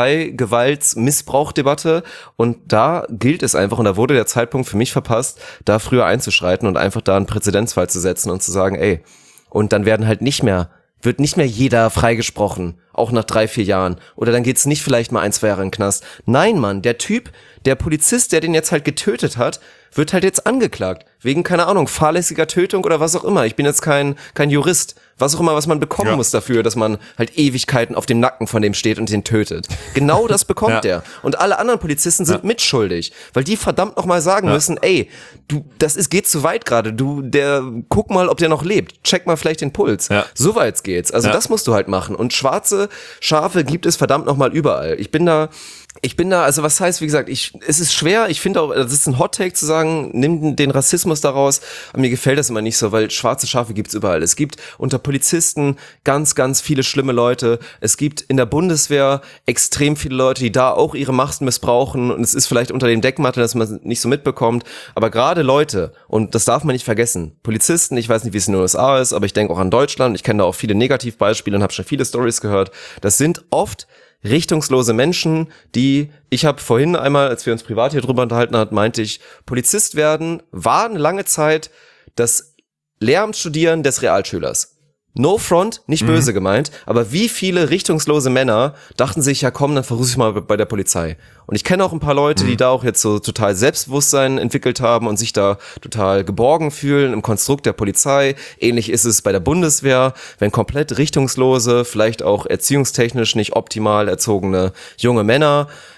Polizeigewaltsmissbrauchdebatte. Und da gilt es einfach, und da wurde der Zeitpunkt für mich verpasst, da früher einzuschreiten und einfach da einen Präzedenzfall zu setzen und zu sagen, ey, und dann werden halt nicht mehr, wird nicht mehr jeder freigesprochen, auch nach drei, vier Jahren. Oder dann geht's nicht vielleicht mal ein, zwei Jahre in den Knast. Nein, Mann, der Typ, der Polizist, der den jetzt halt getötet hat, wird halt jetzt angeklagt. Wegen, keine Ahnung, fahrlässiger Tötung oder was auch immer. Ich bin jetzt kein kein Jurist. Was auch immer, was man bekommen ja. muss dafür, dass man halt Ewigkeiten auf dem Nacken von dem steht und den tötet. Genau das bekommt ja. der. Und alle anderen Polizisten sind ja. mitschuldig. Weil die verdammt nochmal sagen ja. müssen, ey, du, das ist, geht zu weit gerade. Du, der, guck mal, ob der noch lebt. Check mal vielleicht den Puls. Ja. So weit geht's. Also ja. das musst du halt machen. Und schwarze Schafe gibt es verdammt nochmal überall. Ich bin da, Ich bin da, also was heißt, wie gesagt, ich, es ist schwer, ich finde auch, das ist ein Hot-Take zu sagen, nimm den Rassismus daraus, aber mir gefällt das immer nicht so, weil schwarze Schafe gibt's überall. Es gibt unter Polizisten ganz, ganz viele schlimme Leute. Es gibt in der Bundeswehr extrem viele Leute, die da auch ihre Macht missbrauchen und es ist vielleicht unter dem Deckmantel, dass man es nicht so mitbekommt, aber gerade Leute, und das darf man nicht vergessen, Polizisten, ich weiß nicht, wie es in den U S A ist, aber ich denke auch an Deutschland, ich kenne da auch viele Negativbeispiele und habe schon viele Stories gehört, das sind oft richtungslose Menschen, die, ich habe vorhin einmal, als wir uns privat hier drüber unterhalten hatten, meinte ich, Polizist werden war eine lange Zeit das Lehramtsstudieren des Realschülers. No front, nicht mhm. böse gemeint, aber wie viele richtungslose Männer dachten sich, ja komm, dann versuche ich mal bei der Polizei. Und ich kenne auch ein paar Leute, mhm. die da auch jetzt so total Selbstbewusstsein entwickelt haben und sich da total geborgen fühlen im Konstrukt der Polizei. Ähnlich ist es bei der Bundeswehr, wenn komplett richtungslose, vielleicht auch erziehungstechnisch nicht optimal erzogene junge Männer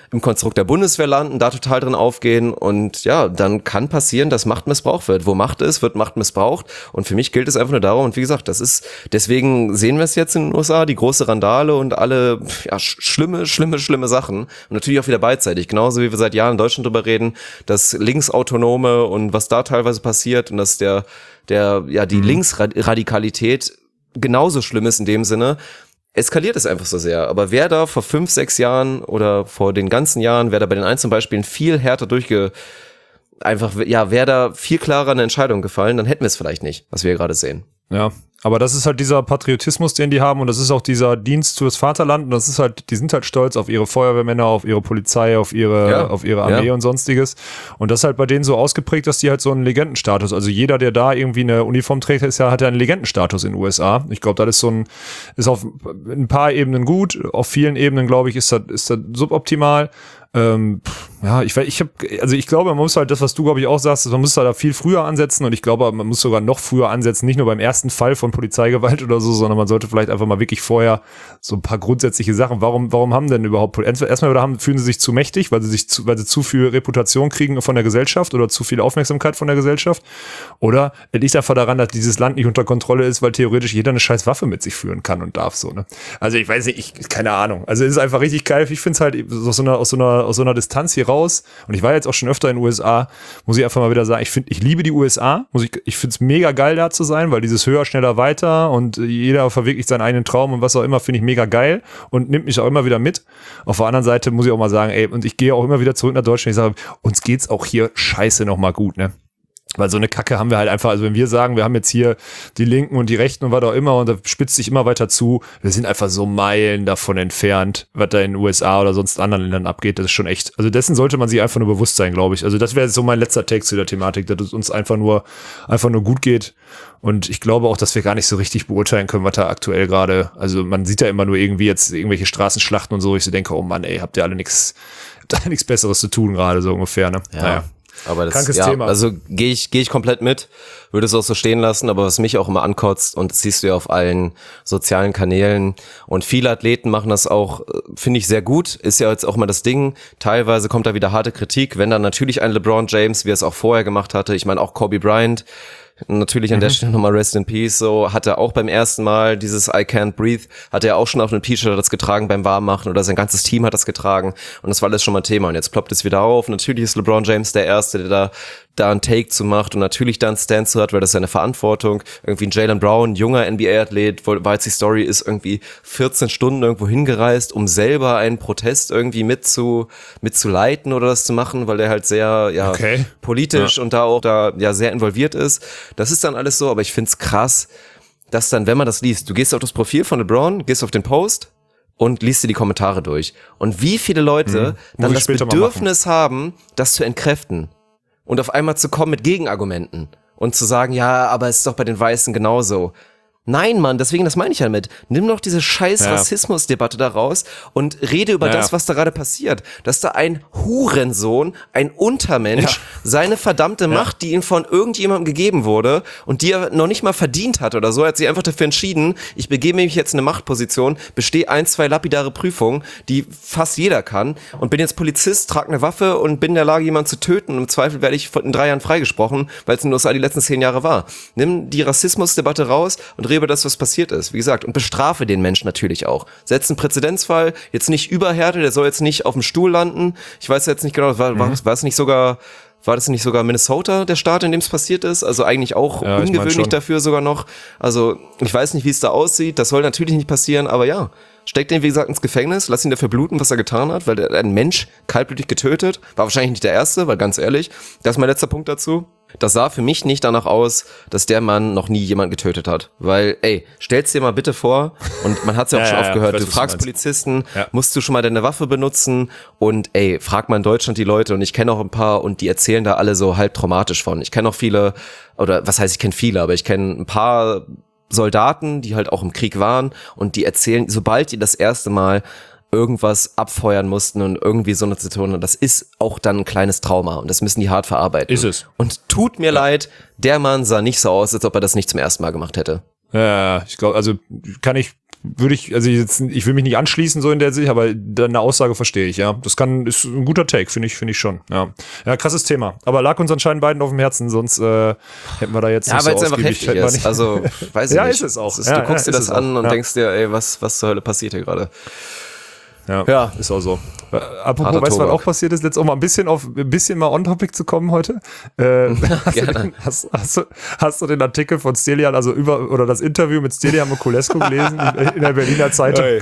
im Konstrukt der Bundeswehr landen, da total drin aufgehen und ja, dann kann passieren, dass Macht missbraucht wird. Wo Macht ist, wird Macht missbraucht und für mich gilt es einfach nur darum und wie gesagt, das ist, deswegen sehen wir es jetzt in den U S A, die große Randale und alle ja, schlimme, schlimme, schlimme Sachen und natürlich auch wieder beidseitig, genauso wie wir seit Jahren in Deutschland drüber reden, das Linksautonome und was da teilweise passiert und dass der, der, ja, die mhm. Linksradikalität genauso schlimm ist in dem Sinne, eskaliert es einfach so sehr. Aber wer da vor fünf, sechs Jahren oder vor den ganzen Jahren, wer da bei den einzelnen Beispielen viel härter durchge... einfach, ja, wäre da viel klarer eine Entscheidung gefallen, dann hätten wir es vielleicht nicht, was wir gerade sehen. Ja, aber das ist halt dieser Patriotismus, den die haben und das ist auch dieser Dienst fürs Vaterland und das ist halt, die sind halt stolz auf ihre Feuerwehrmänner, auf ihre Polizei, auf ihre, ja. auf ihre Armee ja. und sonstiges und das ist halt bei denen so ausgeprägt, dass die halt so einen Legendenstatus, also jeder, der da irgendwie eine Uniform trägt, ist ja, hat ja einen Legendenstatus in den U S A. Ich glaube, das ist so ein, ist auf ein paar Ebenen gut, auf vielen Ebenen, glaube ich, ist das, ist das suboptimal. Ähm, ja, ich, ich habe, also ich glaube, man muss halt das, was du, glaube ich, auch sagst, man muss da viel früher ansetzen und ich glaube, man muss sogar noch früher ansetzen, nicht nur beim ersten Fall von Polizeigewalt oder so, sondern man sollte vielleicht einfach mal wirklich vorher so ein paar grundsätzliche Sachen, warum, warum haben denn überhaupt, erstmal oder haben, fühlen sie sich zu mächtig, weil sie sich zu, weil sie zu viel Reputation kriegen von der Gesellschaft oder zu viel Aufmerksamkeit von der Gesellschaft oder es liegt einfach daran, dass dieses Land nicht unter Kontrolle ist, weil theoretisch jeder eine scheiß Waffe mit sich führen kann und darf so, ne? Also ich weiß nicht, ich, keine Ahnung, also es ist einfach richtig geil, ich finde es halt aus so einer, aus so einer aus so einer Distanz hier raus und ich war jetzt auch schon öfter in den U S A, muss ich einfach mal wieder sagen, ich finde, ich liebe die U S A, muss ich, ich finde es mega geil da zu sein, weil dieses höher, schneller, weiter und jeder verwirklicht seinen eigenen Traum und was auch immer, finde ich mega geil und nimmt mich auch immer wieder mit. Auf der anderen Seite muss ich auch mal sagen, ey, und ich gehe auch immer wieder zurück nach Deutschland, ich sage, uns geht's auch hier scheiße nochmal gut, ne? Weil so eine Kacke haben wir halt einfach, also wenn wir sagen, wir haben jetzt hier die Linken und die Rechten und was auch immer und da spitzt sich immer weiter zu, wir sind einfach so Meilen davon entfernt, was da in den U S A oder sonst anderen Ländern abgeht, das ist schon echt, also dessen sollte man sich einfach nur bewusst sein, glaube ich. Also das wäre so mein letzter Take zu der Thematik, dass es uns einfach nur, einfach nur gut geht und ich glaube auch, dass wir gar nicht so richtig beurteilen können, was da aktuell gerade, also man sieht ja immer nur irgendwie jetzt irgendwelche Straßenschlachten und so, ich so denke, oh Mann, ey, habt ihr alle nichts, habt ihr alle nichts Besseres zu tun gerade, so ungefähr, ne? Ja. Naja. Aber das, Krankes ja, Thema. also gehe ich, gehe ich komplett mit, würde es auch so stehen lassen, aber was mich auch immer ankotzt, und das siehst du ja auf allen sozialen Kanälen, und viele Athleten machen das auch, finde ich, sehr gut, ist ja jetzt auch mal das Ding, teilweise kommt da wieder harte Kritik, wenn dann natürlich ein LeBron James, wie er es auch vorher gemacht hatte, ich meine auch Kobe Bryant, natürlich an der Stelle nochmal Rest in Peace, so hat er auch beim ersten Mal dieses I Can't Breathe, hat er auch schon auf einem T-Shirt das getragen beim Warmmachen oder sein ganzes Team hat das getragen und das war alles schon mal Thema und jetzt ploppt es wieder auf. Natürlich ist LeBron James der Erste, der da da einen Take zu macht und natürlich da einen Stand zu hat, weil das ist seine Verantwortung. Irgendwie ein Jaylen Brown, junger N B A-Athlet, war jetzt die Story, ist irgendwie vierzehn Stunden irgendwo hingereist, um selber einen Protest irgendwie mit zu, mitzuleiten oder das zu machen, weil der halt sehr, ja, okay. politisch ja. und da auch da, ja, sehr involviert ist. Das ist dann alles so, aber ich find's krass, dass dann, wenn man das liest, du gehst auf das Profil von LeBron, gehst auf den Post und liest dir die Kommentare durch. Und wie viele Leute mhm. dann das Bedürfnis haben, das zu entkräften. Und auf einmal zu kommen mit Gegenargumenten und zu sagen, ja, aber es ist doch bei den Weißen genauso. Nein, Mann, deswegen, das meine ich ja mit. Nimm doch diese scheiß ja. Rassismusdebatte da raus und rede über ja. das, was da gerade passiert. Dass da ein Hurensohn, ein Untermensch, ja. seine verdammte ja. Macht, die ihm von irgendjemandem gegeben wurde und die er noch nicht mal verdient hat oder so, er hat sich einfach dafür entschieden, ich begebe mich jetzt in eine Machtposition, bestehe ein, zwei lapidare Prüfungen, die fast jeder kann und bin jetzt Polizist, trage eine Waffe und bin in der Lage, jemanden zu töten und im Zweifel werde ich in drei Jahren freigesprochen, weil es in den U S A die letzten zehn Jahre war. Nimm die Rassismusdebatte raus und rede über das, was passiert ist, wie gesagt, und bestrafe den Menschen natürlich auch. Setz einen Präzedenzfall, jetzt nicht überhärte, der soll jetzt nicht auf dem Stuhl landen. Ich weiß jetzt nicht genau, war, mhm. war, war es nicht sogar, war das nicht sogar Minnesota, der Staat, in dem es passiert ist? Also eigentlich auch ja, ungewöhnlich dafür sogar noch. Also ich weiß nicht, wie es da aussieht, das soll natürlich nicht passieren, aber ja, steckt den, wie gesagt, ins Gefängnis, lass ihn dafür bluten, was er getan hat, weil der ein Mensch kaltblütig getötet, war wahrscheinlich nicht der Erste, weil ganz ehrlich, das ist mein letzter Punkt dazu. Das sah für mich nicht danach aus, dass der Mann noch nie jemanden getötet hat. Weil, ey, stell's dir mal bitte vor, und man hat's ja auch ja, schon oft ja, gehört, weiß, du fragst du Polizisten, ja. musst du schon mal deine Waffe benutzen? Und ey, frag mal in Deutschland die Leute, und ich kenne auch ein paar, und die erzählen da alle so halb traumatisch von. Ich kenne auch viele, oder was heißt, ich kenne viele, aber ich kenne ein paar Soldaten, die halt auch im Krieg waren, und die erzählen, sobald die das erste Mal irgendwas abfeuern mussten und irgendwie so eine Situation, das ist auch dann ein kleines Trauma und das müssen die hart verarbeiten. Ist es. Und tut mir ja. leid, der Mann sah nicht so aus, als ob er das nicht zum ersten Mal gemacht hätte. Ja, ich glaube, also kann ich würde ich, also jetzt, ich will mich nicht anschließen so in der Sicht, aber deine Aussage verstehe ich, ja. Das kann, ist ein guter Take, finde ich, finde ich schon, ja. Ja, krasses Thema. Aber lag uns anscheinend beiden auf dem Herzen, sonst äh, hätten wir da jetzt ja, nicht weil so es einfach heftig ist. Also, weiß ich ja, nicht. ist es auch. Ist, ja, du guckst ja, dir das an auch. und ja. denkst dir, ey, was, was zur Hölle passiert hier gerade? Ja, Ja. ist auch so. Äh, apropos, Harter weißt du, was Tobak. auch passiert ist? Jetzt auch mal ein bisschen auf, ein bisschen mal on topic zu kommen heute. Äh, hast, du den, hast, hast, du, hast du den Artikel von Stelian, also über, oder das Interview mit Stelian Mokulescu gelesen in der Berliner Zeitung? Hey.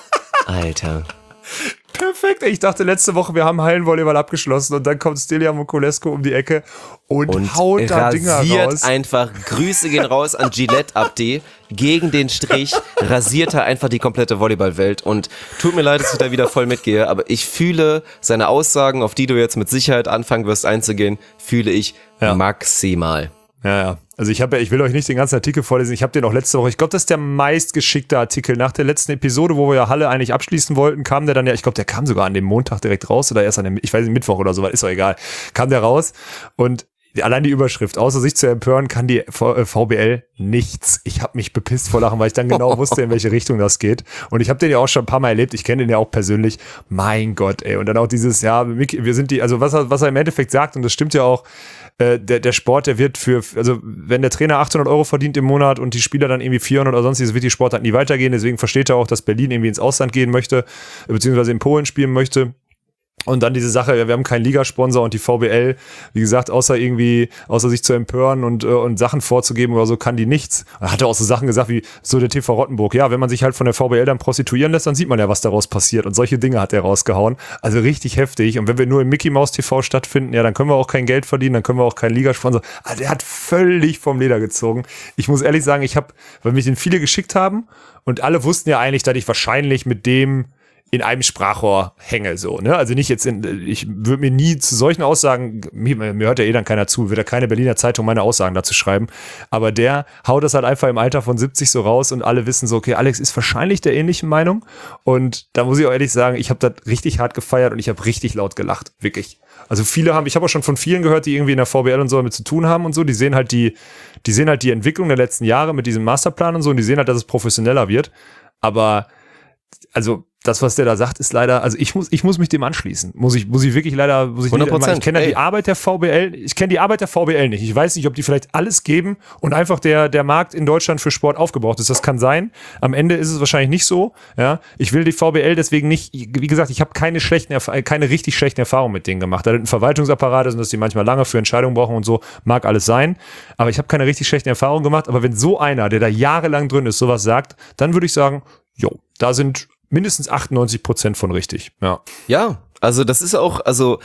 Alter. Perfekt. Ich dachte letzte Woche, wir haben Hallenvolleyball abgeschlossen und dann kommt Stelian Mokulescu um die Ecke und, Und haut da Dinger rasiert raus. einfach, Grüße gehen raus an Gillette Abdi, gegen den Strich rasiert er einfach die komplette Volleyballwelt und tut mir leid, dass ich da wieder voll mitgehe, aber ich fühle seine Aussagen, auf die du jetzt mit Sicherheit anfangen wirst einzugehen, fühle ich Ja. maximal. Ja, ja. Also ich habe, ich will euch nicht den ganzen Artikel vorlesen. Ich habe den auch letzte Woche. Ich glaube, das ist der meistgeschickte Artikel nach der letzten Episode, wo wir ja Halle eigentlich abschließen wollten. Kam der dann ja, ich glaube, der kam sogar an dem Montag direkt raus oder erst an dem, ich weiß nicht, Mittwoch oder so, ist doch egal. Kam der raus und allein die Überschrift, außer sich zu empören, kann die V B L nichts. Ich habe mich bepisst vor Lachen, weil ich dann genau wusste, in welche Richtung das geht. Und ich habe den ja auch schon ein paar Mal erlebt. Ich kenne den ja auch persönlich. Mein Gott, ey. Und dann auch dieses, ja, wir sind die, also was er, was er im Endeffekt sagt, und das stimmt ja auch, äh, der, der Sport, der wird für, also wenn der Trainer achthundert Euro verdient im Monat und die Spieler dann irgendwie vierhundert oder sonstiges, wird die Sportart nie weitergehen. Deswegen versteht er auch, dass Berlin irgendwie ins Ausland gehen möchte, beziehungsweise in Polen spielen möchte. Und dann diese Sache, wir haben keinen Ligasponsor und die V B L, wie gesagt, außer irgendwie, außer sich zu empören und, und Sachen vorzugeben oder so, kann die nichts. Er hatte auch so Sachen gesagt wie, so der T V Rottenburg, ja, wenn man sich halt von der V B L dann prostituieren lässt, dann sieht man ja, was daraus passiert. Und solche Dinge hat er rausgehauen. Also richtig heftig. Und wenn wir nur im Mickey Mouse T V stattfinden, ja, dann können wir auch kein Geld verdienen, dann können wir auch keinen Ligasponsor. Also der hat völlig vom Leder gezogen. Ich muss ehrlich sagen, ich habe, weil mich den viele geschickt haben und alle wussten ja eigentlich, dass ich wahrscheinlich mit dem in einem Sprachrohr hänge, so, ne? Also nicht jetzt in, ich würde mir nie zu solchen Aussagen, mir, mir hört ja eh dann keiner zu, wird ja keine Berliner Zeitung meine Aussagen dazu schreiben, aber der haut das halt einfach im Alter von siebzig so raus und alle wissen so, okay, Alex ist wahrscheinlich der ähnlichen Meinung und da muss ich auch ehrlich sagen, ich habe das richtig hart gefeiert und ich habe richtig laut gelacht, wirklich. Also viele haben, ich habe auch schon von vielen gehört, die irgendwie in der V B L und so damit zu tun haben und so, die sehen halt die, die sehen halt die Entwicklung der letzten Jahre mit diesem Masterplan und so und die sehen halt, dass es professioneller wird, aber also das, was der da sagt, ist leider, also ich muss, ich muss mich dem anschließen. Muss ich, muss ich wirklich leider, muss ich hundert Prozent. Ich kenne ja die Arbeit der V B L, ich kenne die Arbeit der V B L nicht. Ich weiß nicht, ob die vielleicht alles geben und einfach der, der Markt in Deutschland für Sport aufgebraucht ist. Das kann sein. Am Ende ist es wahrscheinlich nicht so. Ja, ich will die V B L deswegen nicht, wie gesagt, ich habe keine schlechten, keine richtig schlechten Erfahrungen mit denen gemacht. Da ein Verwaltungsapparat ist und dass die manchmal lange für Entscheidungen brauchen und so, mag alles sein. Aber ich habe keine richtig schlechten Erfahrungen gemacht. Aber wenn so einer, der da jahrelang drin ist, sowas sagt, dann würde ich sagen, jo, da sind mindestens achtundneunzig Prozent von richtig, ja. Ja, also das ist auch, also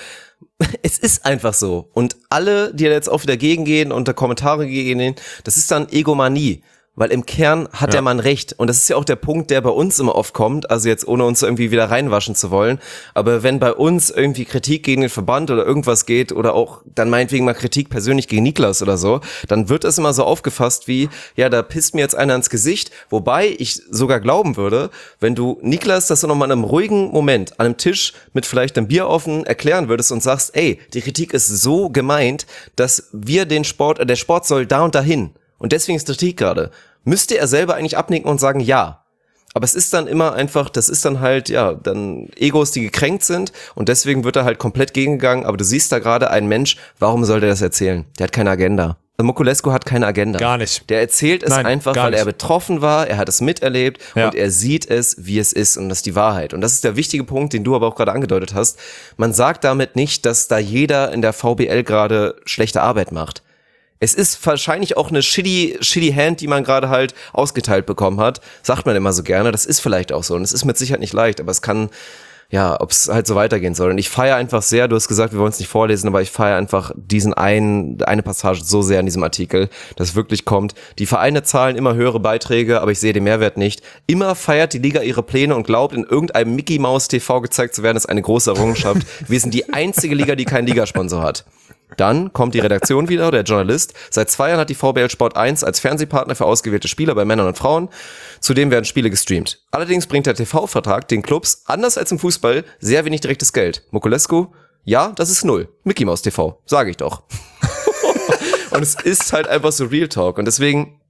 es ist einfach so. Und alle, die jetzt auch wieder gegengehen und da Kommentare gegen, das ist dann Egomanie. Weil im Kern hat Ja. der Mann recht. Und das ist ja auch der Punkt, der bei uns immer oft kommt. Also jetzt ohne uns irgendwie wieder reinwaschen zu wollen. Aber wenn bei uns irgendwie Kritik gegen den Verband oder irgendwas geht oder auch dann meinetwegen mal Kritik persönlich gegen Niklas oder so, dann wird das immer so aufgefasst wie, ja, da pisst mir jetzt einer ins Gesicht. Wobei ich sogar glauben würde, wenn du Niklas das so nochmal in einem ruhigen Moment an einem Tisch mit vielleicht einem Bier offen erklären würdest und sagst, ey, die Kritik ist so gemeint, dass wir den Sport, äh, der Sport soll da und dahin. Und deswegen ist Kritik gerade. Müsste er selber eigentlich abnicken und sagen, ja. Aber es ist dann immer einfach, das ist dann halt, ja, dann Egos, die gekränkt sind und deswegen wird er halt komplett gegengegangen. Aber du siehst da gerade einen Mensch, warum soll der das erzählen? Der hat keine Agenda. Mokulescu hat keine Agenda. Gar nicht. Der erzählt es Nein, einfach, gar weil er nicht. betroffen war, er hat es miterlebt Ja. und er sieht es, wie es ist und das ist die Wahrheit. Und das ist der wichtige Punkt, den du aber auch gerade angedeutet hast. Man sagt damit nicht, dass da jeder in der V B L gerade schlechte Arbeit macht. Es ist wahrscheinlich auch eine shitty, shitty Hand, die man gerade halt ausgeteilt bekommen hat. Sagt man immer so gerne. Das ist vielleicht auch so. Und es ist mit Sicherheit nicht leicht, aber es kann, ja, ob es halt so weitergehen soll. Und ich feiere einfach sehr, du hast gesagt, wir wollen es nicht vorlesen, aber ich feiere einfach diesen einen, eine Passage so sehr in diesem Artikel, dass wirklich kommt, die Vereine zahlen immer höhere Beiträge, aber ich sehe den Mehrwert nicht. Immer feiert die Liga ihre Pläne und glaubt, in irgendeinem Mickey Mouse T V gezeigt zu werden, ist eine große Errungenschaft. Wir sind die einzige Liga, die keinen Ligasponsor hat. Dann kommt die Redaktion wieder, der Journalist. Seit zwei Jahren hat die V B L Sport eins als Fernsehpartner für ausgewählte Spieler bei Männern und Frauen. Zudem werden Spiele gestreamt. Allerdings bringt der T V-Vertrag den Clubs, anders als im Fußball, sehr wenig direktes Geld. Mokulescu, ja, das ist null. Mickey Mouse T V, sage ich doch. Und es ist halt einfach so Real Talk. Und deswegen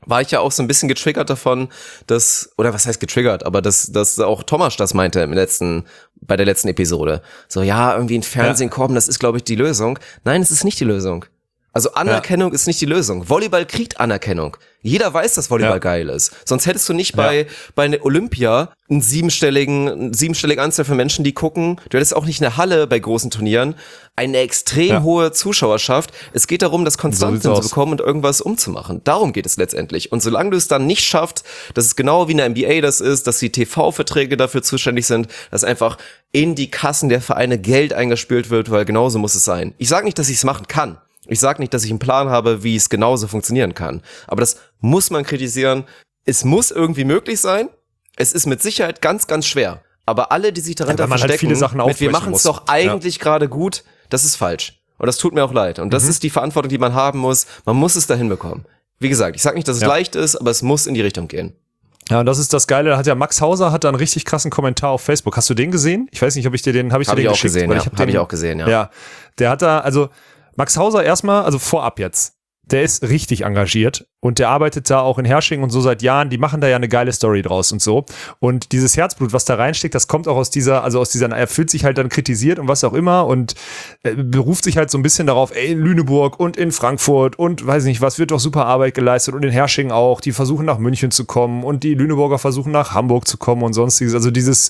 war ich ja auch so ein bisschen getriggert davon, dass, oder was heißt getriggert, aber dass, dass auch Thomas das meinte im letzten, bei der letzten Episode. So, ja, irgendwie ein Fernsehen ja. kommen, das ist, glaube ich, die Lösung. Nein, es ist nicht die Lösung. Also Anerkennung ja. ist nicht die Lösung. Volleyball kriegt Anerkennung. Jeder weiß, dass Volleyball ja. geil ist. Sonst hättest du nicht bei ja. bei einer Olympia einen siebenstelligen, einen siebenstelligen Anzahl von Menschen, die gucken. Du hättest auch nicht eine Halle bei großen Turnieren. Eine extrem ja. hohe Zuschauerschaft. Es geht darum, das konstant so zu bekommen und irgendwas umzumachen. Darum geht es letztendlich. Und solange du es dann nicht schaffst, dass es genau wie in der N B A das ist, dass die T V-Verträge dafür zuständig sind, dass einfach in die Kassen der Vereine Geld eingespült wird, weil genauso muss es sein. Ich sage nicht, dass ich es machen kann. Ich sage nicht, dass ich einen Plan habe, wie es genauso funktionieren kann. Aber das muss man kritisieren. Es muss irgendwie möglich sein. Es ist mit Sicherheit ganz, ganz schwer. Aber alle, die sich darin ja, verstecken, halt viele Sachen mit wir machen es doch eigentlich ja. gerade gut, das ist falsch. Und das tut mir auch leid. Und das mhm. ist die Verantwortung, die man haben muss. Man muss es dahin bekommen. Wie gesagt, ich sage nicht, dass es ja. leicht ist, aber es muss in die Richtung gehen. Ja, und das ist das Geile, da hat ja Max Hauser hat da einen richtig krassen Kommentar auf Facebook. Hast du den gesehen? Ich weiß nicht, ob ich dir den, habe ich hab dir den ich auch geschickt? Gesehen, Weil ja. ich hab Habe den, ich auch gesehen, ja. Ja, der hat da, also Max Hauser erstmal, also vorab jetzt, der ist richtig engagiert und der arbeitet da auch in Hersching und so seit Jahren, die machen da ja eine geile Story draus und so. Und dieses Herzblut, was da reinsteckt, das kommt auch aus dieser, also aus dieser, er fühlt sich halt dann kritisiert und was auch immer und äh, beruft sich halt so ein bisschen darauf, ey, in Lüneburg und in Frankfurt und weiß nicht was, wird doch super Arbeit geleistet und in Hersching auch, die versuchen nach München zu kommen und die Lüneburger versuchen nach Hamburg zu kommen und sonstiges. Also dieses,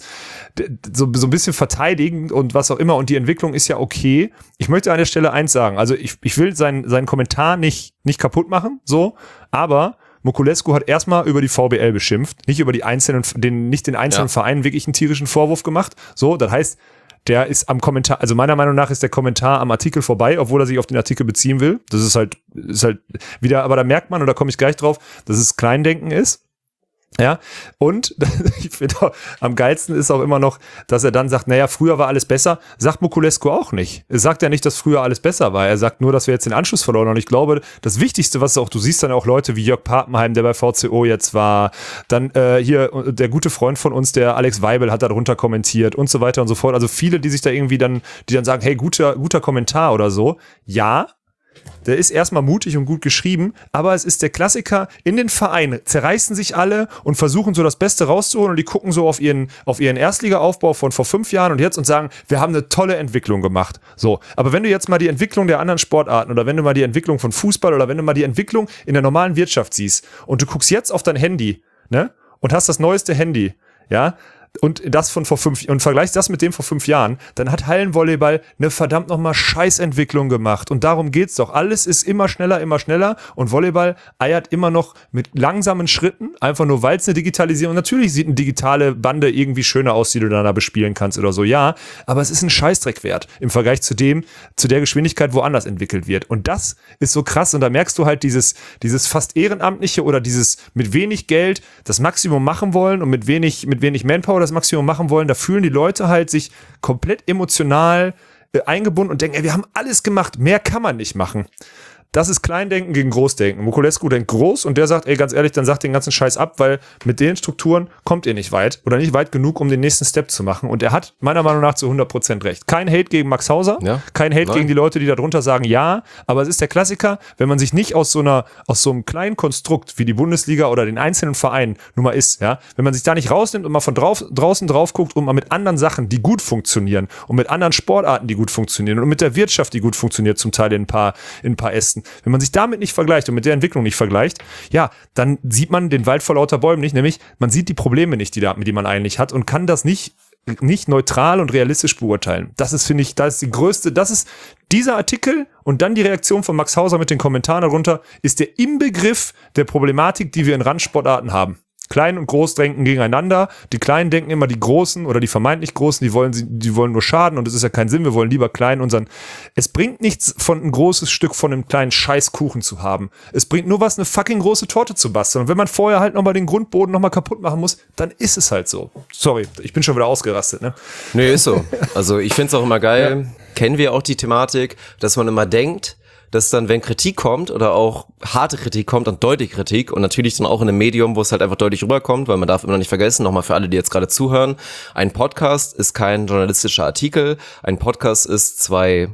so, so ein bisschen verteidigen und was auch immer und die Entwicklung ist ja okay. Ich möchte an der Stelle eins sagen, also ich, ich will seinen, seinen Kommentar nicht, nicht kaputt machen, so, aber Mokulescu hat erstmal über die V B L beschimpft, nicht über die einzelnen, den, nicht den einzelnen ja. Vereinen wirklich einen tierischen Vorwurf gemacht. So, das heißt, der ist am Kommentar, also meiner Meinung nach ist der Kommentar am Artikel vorbei, obwohl er sich auf den Artikel beziehen will. Das ist halt, ist halt wieder, aber da merkt man, und da komme ich gleich drauf, dass es Kleindenken ist. Ja, und ich finde auch, am geilsten ist auch immer noch, dass er dann sagt, naja, früher war alles besser. Sagt Mokulescu auch nicht. Er sagt ja nicht, dass früher alles besser war. Er sagt nur, dass wir jetzt den Anschluss verloren haben. Und ich glaube, das Wichtigste, was auch, du siehst dann auch Leute wie Jörg Papenheim, der bei V C O jetzt war, dann äh, hier der gute Freund von uns, der Alex Weibel, hat da drunter kommentiert und so weiter und so fort. Also viele, die sich da irgendwie dann, die dann sagen, hey, guter, guter Kommentar oder so. Ja, der ist erstmal mutig und gut geschrieben, aber es ist der Klassiker, in den Vereinen zerreißen sich alle und versuchen so das Beste rauszuholen und die gucken so auf ihren, auf ihren Erstliga-Aufbau von vor fünf Jahren und jetzt und sagen, wir haben eine tolle Entwicklung gemacht. So, aber wenn du jetzt mal die Entwicklung der anderen Sportarten oder wenn du mal die Entwicklung von Fußball oder wenn du mal die Entwicklung in der normalen Wirtschaft siehst und du guckst jetzt auf dein Handy, ne, und hast das neueste Handy, ja, und das von vor fünf und vergleichst das mit dem vor fünf Jahren, dann hat Hallenvolleyball eine verdammt nochmal Scheißentwicklung gemacht. Und darum geht's doch. Alles ist immer schneller, immer schneller und Volleyball eiert immer noch mit langsamen Schritten, einfach nur weil es eine Digitalisierung, natürlich sieht eine digitale Bande irgendwie schöner aus, die du dann da bespielen kannst oder so, ja, aber es ist ein Scheißdreck wert im Vergleich zu dem, zu der Geschwindigkeit woanders entwickelt wird. Und das ist so krass und da merkst du halt dieses, dieses fast Ehrenamtliche oder dieses mit wenig Geld das Maximum machen wollen und mit wenig, mit wenig Manpower das Maximum machen wollen, da fühlen die Leute halt sich komplett emotional äh, eingebunden und denken, ey, wir haben alles gemacht, mehr kann man nicht machen. Das ist Kleindenken gegen Großdenken. Mokulescu denkt groß und der sagt, ey, ganz ehrlich, dann sagt den ganzen Scheiß ab, weil mit den Strukturen kommt ihr nicht weit oder nicht weit genug, um den nächsten Step zu machen. Und er hat meiner Meinung nach zu hundert Prozent recht. Kein Hate gegen Max Hauser, ja, kein Hate nein. gegen die Leute, die da drunter sagen, ja, aber es ist der Klassiker, wenn man sich nicht aus so einer, aus so einem kleinen Konstrukt wie die Bundesliga oder den einzelnen Vereinen nun mal ist, ja, wenn man sich da nicht rausnimmt und mal von drauf, draußen drauf guckt und mal mit anderen Sachen, die gut funktionieren und mit anderen Sportarten, die gut funktionieren und mit der Wirtschaft, die gut funktioniert, zum Teil in ein paar, in ein paar Ästen, wenn man sich damit nicht vergleicht und mit der Entwicklung nicht vergleicht, ja, dann sieht man den Wald vor lauter Bäumen nicht, nämlich man sieht die Probleme nicht, die, da, die man eigentlich hat und kann das nicht, nicht neutral und realistisch beurteilen. Das ist, finde ich, das ist die größte, das ist dieser Artikel und dann die Reaktion von Max Hauser mit den Kommentaren darunter, ist der Inbegriff der Problematik, die wir in Randsportarten haben. Klein und Groß denken gegeneinander. Die Kleinen denken immer, die Großen oder die vermeintlich Großen, die wollen, die wollen nur schaden und es ist ja kein Sinn. Wir wollen lieber klein unseren. Es bringt nichts, von ein großes Stück von einem kleinen Scheißkuchen zu haben. Es bringt nur was, eine fucking große Torte zu basteln. Und wenn man vorher halt nochmal den Grundboden nochmal kaputt machen muss, dann ist es halt so. Sorry, ich bin schon wieder ausgerastet, ne? Nee, ist so. Also ich find's auch immer geil. Ja. Kennen wir auch die Thematik, dass man immer denkt, dass dann, wenn Kritik kommt oder auch harte Kritik kommt und deutliche Kritik und natürlich dann auch in einem Medium, wo es halt einfach deutlich rüberkommt, weil man darf immer noch nicht vergessen, nochmal für alle, die jetzt gerade zuhören, ein Podcast ist kein journalistischer Artikel, ein Podcast ist zwei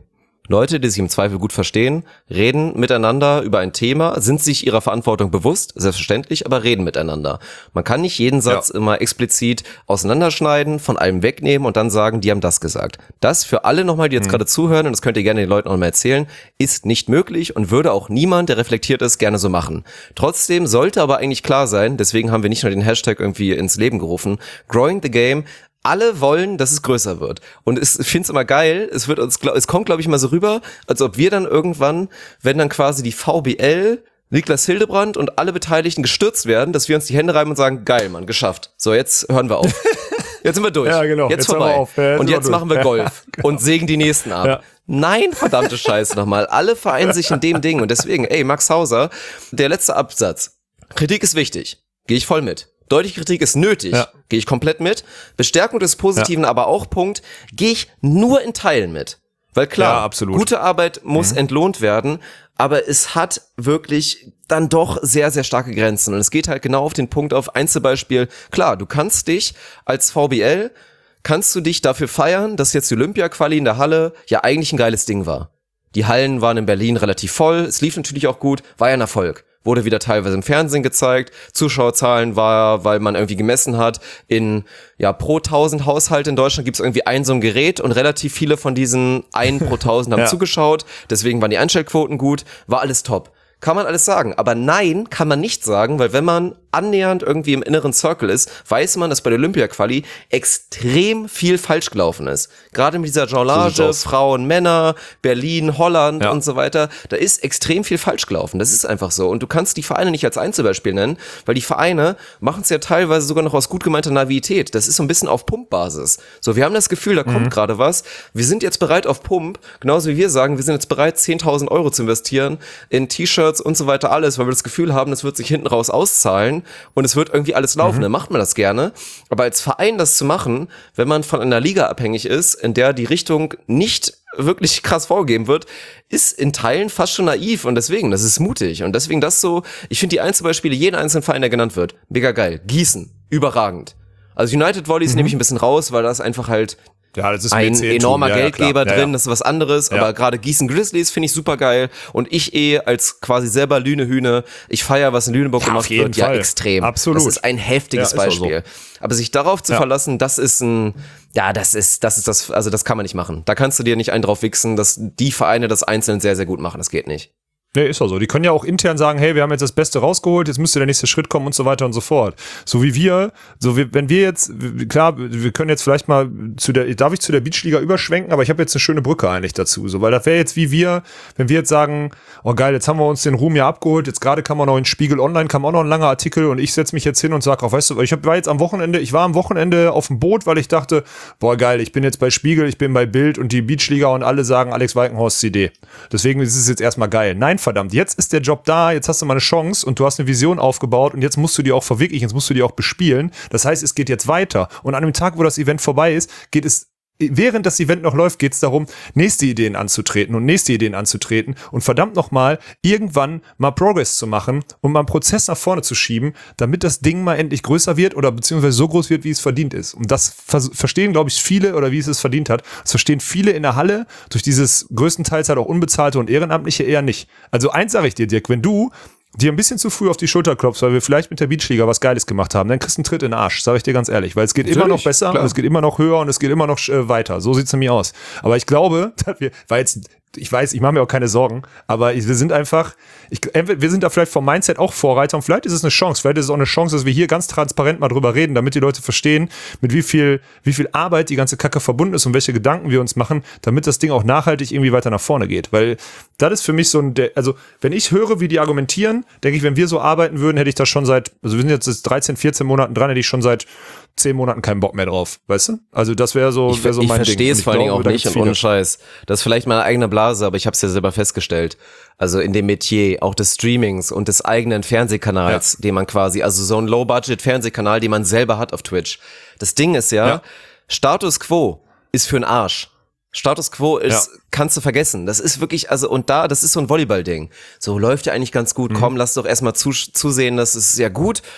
Leute, die sich im Zweifel gut verstehen, reden miteinander über ein Thema, sind sich ihrer Verantwortung bewusst, selbstverständlich, aber reden miteinander. Man kann nicht jeden Satz ja. immer explizit auseinanderschneiden, von allem wegnehmen und dann sagen, die haben das gesagt. Das für alle nochmal, die jetzt mhm. gerade zuhören, und das könnt ihr gerne den Leuten auch mal erzählen, ist nicht möglich und würde auch niemand, der reflektiert ist, gerne so machen. Trotzdem sollte aber eigentlich klar sein, deswegen haben wir nicht nur den Hashtag irgendwie ins Leben gerufen, Growing the Game. Alle wollen, dass es größer wird. Und es, ich finde es immer geil, es wird uns, es kommt, glaube ich, mal so rüber, als ob wir dann irgendwann, wenn dann quasi die V B L, Niklas Hildebrand und alle Beteiligten gestürzt werden, dass wir uns die Hände reiben und sagen, geil, Mann, geschafft. So, jetzt hören wir auf. Jetzt sind wir durch. Ja, genau. Jetzt, jetzt vorbei. Auf. Ja, jetzt und jetzt machen wir Golf ja, genau. und sägen die Nächsten ab. Ja. Nein, verdammte Scheiße nochmal. Alle vereinen sich in dem Ding. Und deswegen, ey, Max Hauser, der letzte Absatz. Kritik ist wichtig. Gehe ich voll mit. Deutliche Kritik ist nötig, ja. Gehe ich komplett mit. Bestärkung des Positiven, ja. aber auch Punkt, gehe ich nur in Teilen mit. Weil klar, ja, absolut. Gute Arbeit muss mhm. entlohnt werden, aber es hat wirklich dann doch sehr, sehr starke Grenzen. Und es geht halt genau auf den Punkt auf Einzelbeispiel. Klar, du kannst dich als V B L, kannst du dich dafür feiern, dass jetzt die Olympia-Quali in der Halle ja eigentlich ein geiles Ding war. Die Hallen waren in Berlin relativ voll, es lief natürlich auch gut, war ja ein Erfolg. Wurde wieder teilweise im Fernsehen gezeigt. Zuschauerzahlen war, weil man irgendwie gemessen hat, in, ja, pro tausend Haushalte in Deutschland gibt es irgendwie ein so ein Gerät und relativ viele von diesen ein pro tausend haben ja. zugeschaut. Deswegen waren die Einstellquoten gut. War alles top. Kann man alles sagen. Aber nein, kann man nicht sagen, weil wenn man annähernd irgendwie im inneren Circle ist, weiß man, dass bei der Olympia-Quali extrem viel falsch gelaufen ist. Gerade mit dieser Jonglage, so Frauen, Männer, Berlin, Holland ja. und so weiter, da ist extrem viel falsch gelaufen. Das ist einfach so. Und du kannst die Vereine nicht als Einzelbeispiel nennen, weil die Vereine machen es ja teilweise sogar noch aus gut gemeinter Naivität. Das ist so ein bisschen auf Pumpbasis. So, wir haben das Gefühl, da kommt mhm. gerade was. Wir sind jetzt bereit auf Pump, genauso wie wir sagen, wir sind jetzt bereit, zehntausend Euro zu investieren in T-Shirts und so weiter alles, weil wir das Gefühl haben, das wird sich hinten raus auszahlen und es wird irgendwie alles laufen, mhm. dann macht man das gerne. Aber als Verein das zu machen, wenn man von einer Liga abhängig ist, in der die Richtung nicht wirklich krass vorgegeben wird, ist in Teilen fast schon naiv und deswegen, das ist mutig und deswegen das so, ich finde die Einzelbeispiele, jeden einzelnen Verein, der genannt wird, mega geil. Gießen, überragend. Also United Volleys mhm. nehme ich ein bisschen raus, weil das einfach halt ja, das ist ein enormer ja, Geldgeber ja, drin, ja. das ist was anderes, ja. aber gerade Gießen Grizzlies finde ich super geil und ich eh als quasi selber Lüne-Hühne, ich feiere, was in Lüneburg ja, gemacht wird, Fall. ja extrem. Absolut. Das ist ein heftiges ja, ist Beispiel. So. Aber sich darauf zu ja. verlassen, das ist ein, ja, das ist, das ist das, also das kann man nicht machen. Da kannst du dir nicht einen drauf wichsen, dass die Vereine das einzeln sehr, sehr gut machen, das geht nicht. Nee, ist doch so. Die können ja auch intern sagen, hey, wir haben jetzt das Beste rausgeholt, jetzt müsste der nächste Schritt kommen und so weiter und so fort. So wie wir, so wie, wenn wir jetzt, klar, wir können jetzt vielleicht mal zu der, darf ich zu der Beachliga überschwenken, aber ich habe jetzt eine schöne Brücke eigentlich dazu, so, weil das wäre jetzt wie wir, wenn wir jetzt sagen, oh geil, jetzt haben wir uns den Ruhm ja abgeholt, jetzt gerade kam auch noch in Spiegel Online, kam auch noch ein langer Artikel und ich setze mich jetzt hin und sage auch, weißt du, ich hab, war jetzt am Wochenende, ich war am Wochenende auf dem Boot, weil ich dachte, boah geil, ich bin jetzt bei Spiegel, ich bin bei Bild und die Beachliga und alle sagen Alex Walkenhorst C D. Deswegen ist es jetzt erstmal geil. Nein, verdammt, jetzt ist der Job da, jetzt hast du mal eine Chance und du hast eine Vision aufgebaut und jetzt musst du die auch verwirklichen, jetzt musst du die auch bespielen. Das heißt, es geht jetzt weiter. Und an dem Tag, wo das Event vorbei ist, geht es, während das Event noch läuft, geht es darum, nächste Ideen anzutreten und nächste Ideen anzutreten und verdammt nochmal irgendwann mal Progress zu machen und mal einen Prozess nach vorne zu schieben, damit das Ding mal endlich größer wird oder beziehungsweise so groß wird, wie es verdient ist. Und das vers- verstehen, glaube ich, viele oder wie es es verdient hat. Das verstehen viele in der Halle durch dieses größtenteils halt auch unbezahlte und ehrenamtliche eher nicht. Also eins sage ich dir, Dirk, wenn du dir ein bisschen zu früh auf die Schulter klopfst, weil wir vielleicht mit der Beachliga was Geiles gemacht haben, dann kriegst du einen Tritt in den Arsch, sage ich dir ganz ehrlich, weil es geht Natürlich, immer noch besser klar. und es geht immer noch höher und es geht immer noch äh, weiter. So sieht's nämlich aus. Aber ich glaube, dass wir, weil jetzt, ich weiß, ich mache mir auch keine Sorgen, aber wir sind einfach, ich, wir sind da vielleicht vom Mindset auch Vorreiter und vielleicht ist es eine Chance, vielleicht ist es auch eine Chance, dass wir hier ganz transparent mal drüber reden, damit die Leute verstehen, mit wie viel, wie viel Arbeit die ganze Kacke verbunden ist und welche Gedanken wir uns machen, damit das Ding auch nachhaltig irgendwie weiter nach vorne geht, weil das ist für mich so ein, also wenn ich höre, wie die argumentieren, denke ich, wenn wir so arbeiten würden, hätte ich das schon seit, also wir sind jetzt dreizehn, vierzehn Monaten dran, hätte ich schon seit zehn Monaten keinen Bock mehr drauf, weißt du? Also das wäre so, wär so ich, mein ich Ding. Verstehe es vor allen Dingen auch nicht und ohne viele. Scheiß. Das ist vielleicht meine eigene Blase, aber ich habe es ja selber festgestellt. Also in dem Metier, auch des Streamings und des eigenen Fernsehkanals, ja. den man quasi, also so ein Low-Budget-Fernsehkanal, den man selber hat auf Twitch. Das Ding ist ja, ja. Status Quo ist für den Arsch. Status Quo ist, ja. kannst du vergessen. Das ist wirklich, also und da, das ist so ein Volleyball-Ding. So läuft ja eigentlich ganz gut. Mhm. Komm, lass doch erstmal zu, zusehen, das ist ja gut.